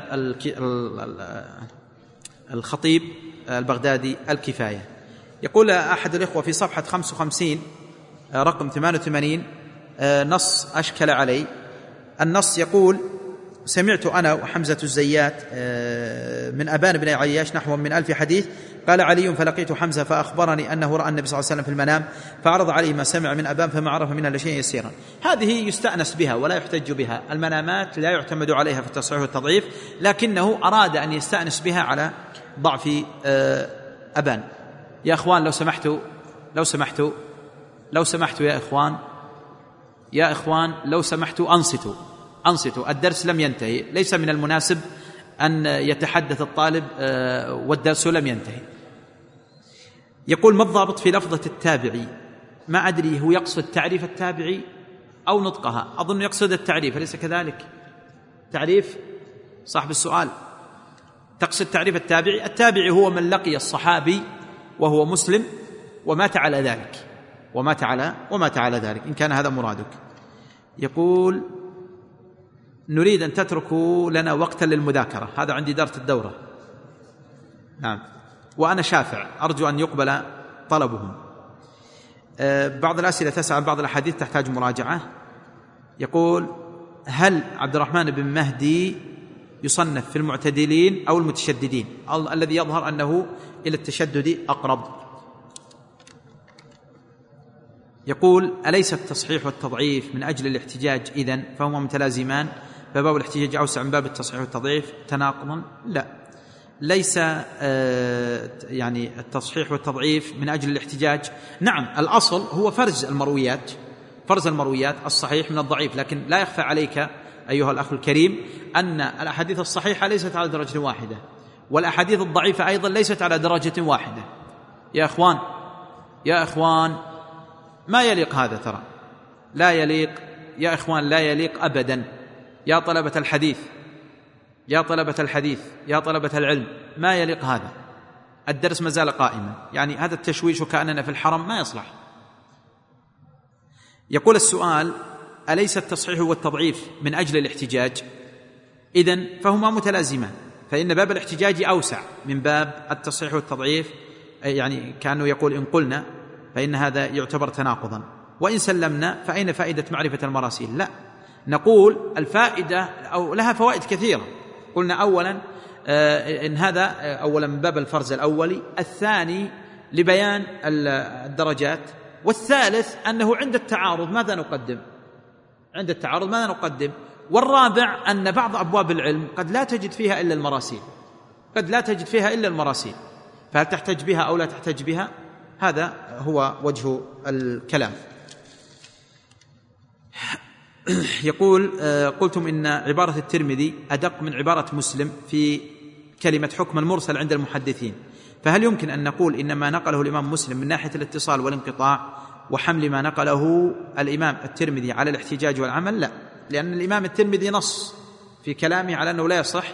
الخطيب البغدادي الكفاية. يقول أحد الإخوة في صفحة 55 رقم 88 نص أشكل علي. النص يقول: سمعت أنا وحمزة الزيات من أبان بن عياش نحو من 1000 حديث. قال علي: فلقيت حمزة فأخبرني أنه رأى النبي صلى الله عليه وسلم في المنام، فعرض عليه ما سمع من أبان فما عرف منها لشيء يسيرا. هذه يستأنس بها ولا يحتج بها، المنامات لا يعتمد عليها في التصحيح والتضعيف، لكنه أراد أن يستأنس بها على ضعف أبان. يا أخوان لو سمحتوا يا إخوان لو سمحتوا أنصتوا، الدرس لم ينتهي، ليس من المناسب أن يتحدث الطالب والدرس لم ينتهي. يقول: ما الضابط في لفظة التابعي؟ ما أدري هو يقصد تعريف التابعي أو نطقها، أظن يقصد التعريف، أليس كذلك؟ تعريف صاحب السؤال تقصد تعريف التابعي. التابعي هو من لقي الصحابي وهو مسلم ومات على ذلك إن كان هذا مرادك. يقول: نريد أن تتركوا لنا وقتا للمذاكرة، هذا عندي إدارة الدورة. نعم، وأنا شافع، أرجو أن يقبل طلبهم. بعض الأسئلة تسأل عن بعض الأحاديث تحتاج مراجعة. يقول: هل عبد الرحمن بن مهدي يصنف في المعتدلين أو المتشددين؟ الذي يظهر أنه إلى التشدد أقرب. يقول: أليس التصحيح والتضعيف من أجل الاحتجاج إذن فهما متلازمان، فباب الاحتجاج أوسع من باب التصحيح والتضعيف تناقضا؟ لا، ليس التصحيح والتضعيف من أجل الاحتجاج. نعم، الأصل هو فرز المرويات الصحيح من الضعيف، لكن لا يخفى عليك أيها الأخ الكريم أن الأحاديث الصحيحة ليست على درجة واحدة، والأحاديث الضعيفة أيضا ليست على درجة واحدة. يا إخوان ما يليق هذا، ترى لا يليق يا إخوان، لا يليق أبدا. يا طلبة الحديث يا طلبة العلم، ما يليق هذا. الدرس ما زال قائما، هذا التشويش وكأننا في الحرم ما يصلح. يقول السؤال: أليس التصحيح والتضعيف من أجل الاحتجاج؟ إذن فهما متلازمان، فإن باب الاحتجاج أوسع من باب التصحيح والتضعيف. كأنه يقول: إن قلنا فإن هذا يعتبر تناقضا، وإن سلمنا فأين فائدة معرفة المراسيل؟ لا، نقول الفائدة أو لها فوائد كثيرة. قلنا أولا إن هذا أولا من باب الفرز الأولي، الثاني لبيان الدرجات، والثالث أنه عند التعارض ماذا نقدم؟ والرابع أن بعض أبواب العلم قد لا تجد فيها إلا المراسيل، فهل تحتج بها أو لا تحتج بها؟ هذا هو وجه الكلام. يقول: قلتم إن عبارة الترمذي أدق من عبارة مسلم في كلمة حكم المرسل عند المحدثين، فهل يمكن أن نقول إن ما نقله الإمام مسلم من ناحية الاتصال والانقطاع وحمل ما نقله الإمام الترمذي على الاحتجاج والعمل؟ لا، لأن الإمام الترمذي نص في كلامه على أنه لا يصح،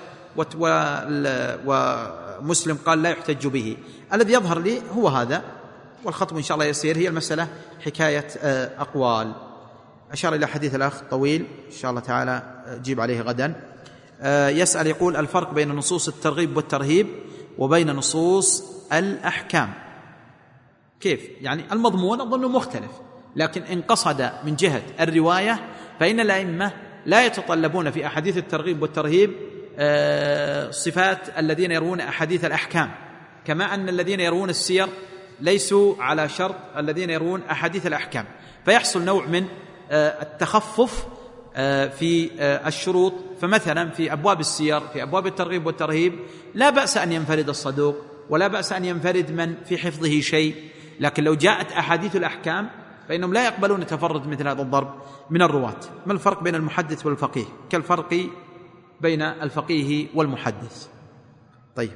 ومسلم قال لا يحتج به. الذي يظهر لي هو هذا، والخطب إن شاء الله يسير. هي المسألة حكاية أقوال. أشار إلى حديث الأخ طويل إن شاء الله تعالى أجيب عليه غدا. يسأل يقول: الفرق بين نصوص الترغيب والترهيب وبين نصوص الأحكام كيف؟ يعني المضمون أظن مختلف، لكن إن قصد من جهة الرواية فإن الأئمة لا يتطلبون في أحاديث الترغيب والترهيب صفات الذين يروون أحاديث الأحكام، كما أن الذين يروون السير ليسوا على شرط الذين يروون أحاديث الأحكام، فيحصل نوع من التخفف في الشروط. فمثلا في أبواب السير، في أبواب الترغيب والترهيب، لا بأس أن ينفرد الصدوق ولا بأس أن ينفرد من في حفظه شيء، لكن لو جاءت أحاديث الأحكام فإنهم لا يقبلون تفرد مثل هذا الضرب من الرواة. ما الفرق بين المحدث والفقيه؟ كالفرق بين الفقيه والمحدث. طيب،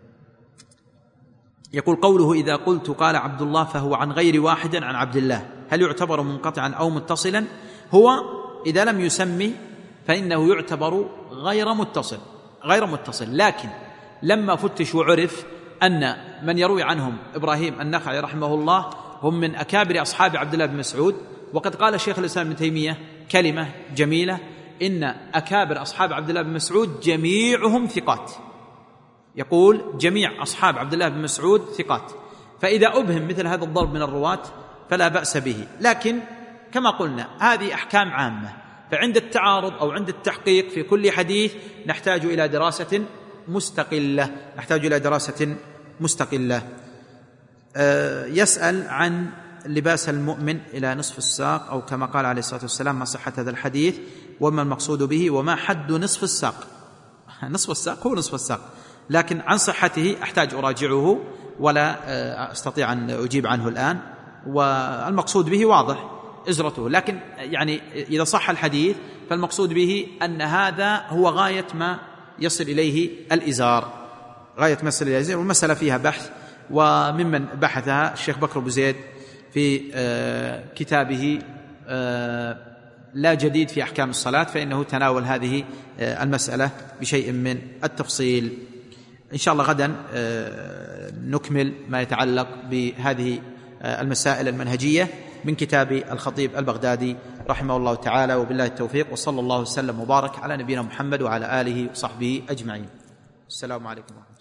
يقول: قوله إذا قلت قال عبد الله فهو عن غير واحد عن عبد الله، هل يعتبر منقطعا أو متصلا؟ هو إذا لم يسمي فإنه يعتبر غير متصل، لكن لما فتش وعرف أن من يروي عنهم إبراهيم النخعي رحمه الله هم من أكابر أصحاب عبد الله بن مسعود، وقد قال الشيخ الإسلام ابن تيمية كلمة جميلة: إن أكابر أصحاب عبد الله بن مسعود جميعهم ثقات. يقول: جميع أصحاب عبد الله بن مسعود ثقات. فإذا أبهم مثل هذا الضرب من الرواة فلا بأس به، لكن كما قلنا هذه أحكام عامة، فعند التعارض أو عند التحقيق في كل حديث نحتاج إلى دراسة مستقلة. يسأل عن لباس المؤمن إلى نصف الساق، أو كما قال عليه الصلاة والسلام: ما صحة هذا الحديث وما المقصود به وما حد نصف الساق؟ نصف الساق هو نصف الساق، لكن عن صحته أحتاج أراجعه ولا أستطيع أن أجيب عنه الآن. والمقصود به واضح إزرته، لكن يعني إذا صح الحديث فالمقصود به أن هذا هو غاية ما يصل إليه الإزار، والمسألة فيها بحث، وممن بحثها الشيخ بكر أبو زيد في كتابه لا جديد في أحكام الصلاة، فإنه تناول هذه المسألة بشيء من التفصيل. إن شاء الله غدا نكمل ما يتعلق بهذه المسائل المنهجية من كتاب الخطيب البغدادي رحمه الله تعالى، وبالله التوفيق، وصلى الله وسلم وبارك على نبينا محمد وعلى آله وصحبه أجمعين. السلام عليكم ورحمة الله.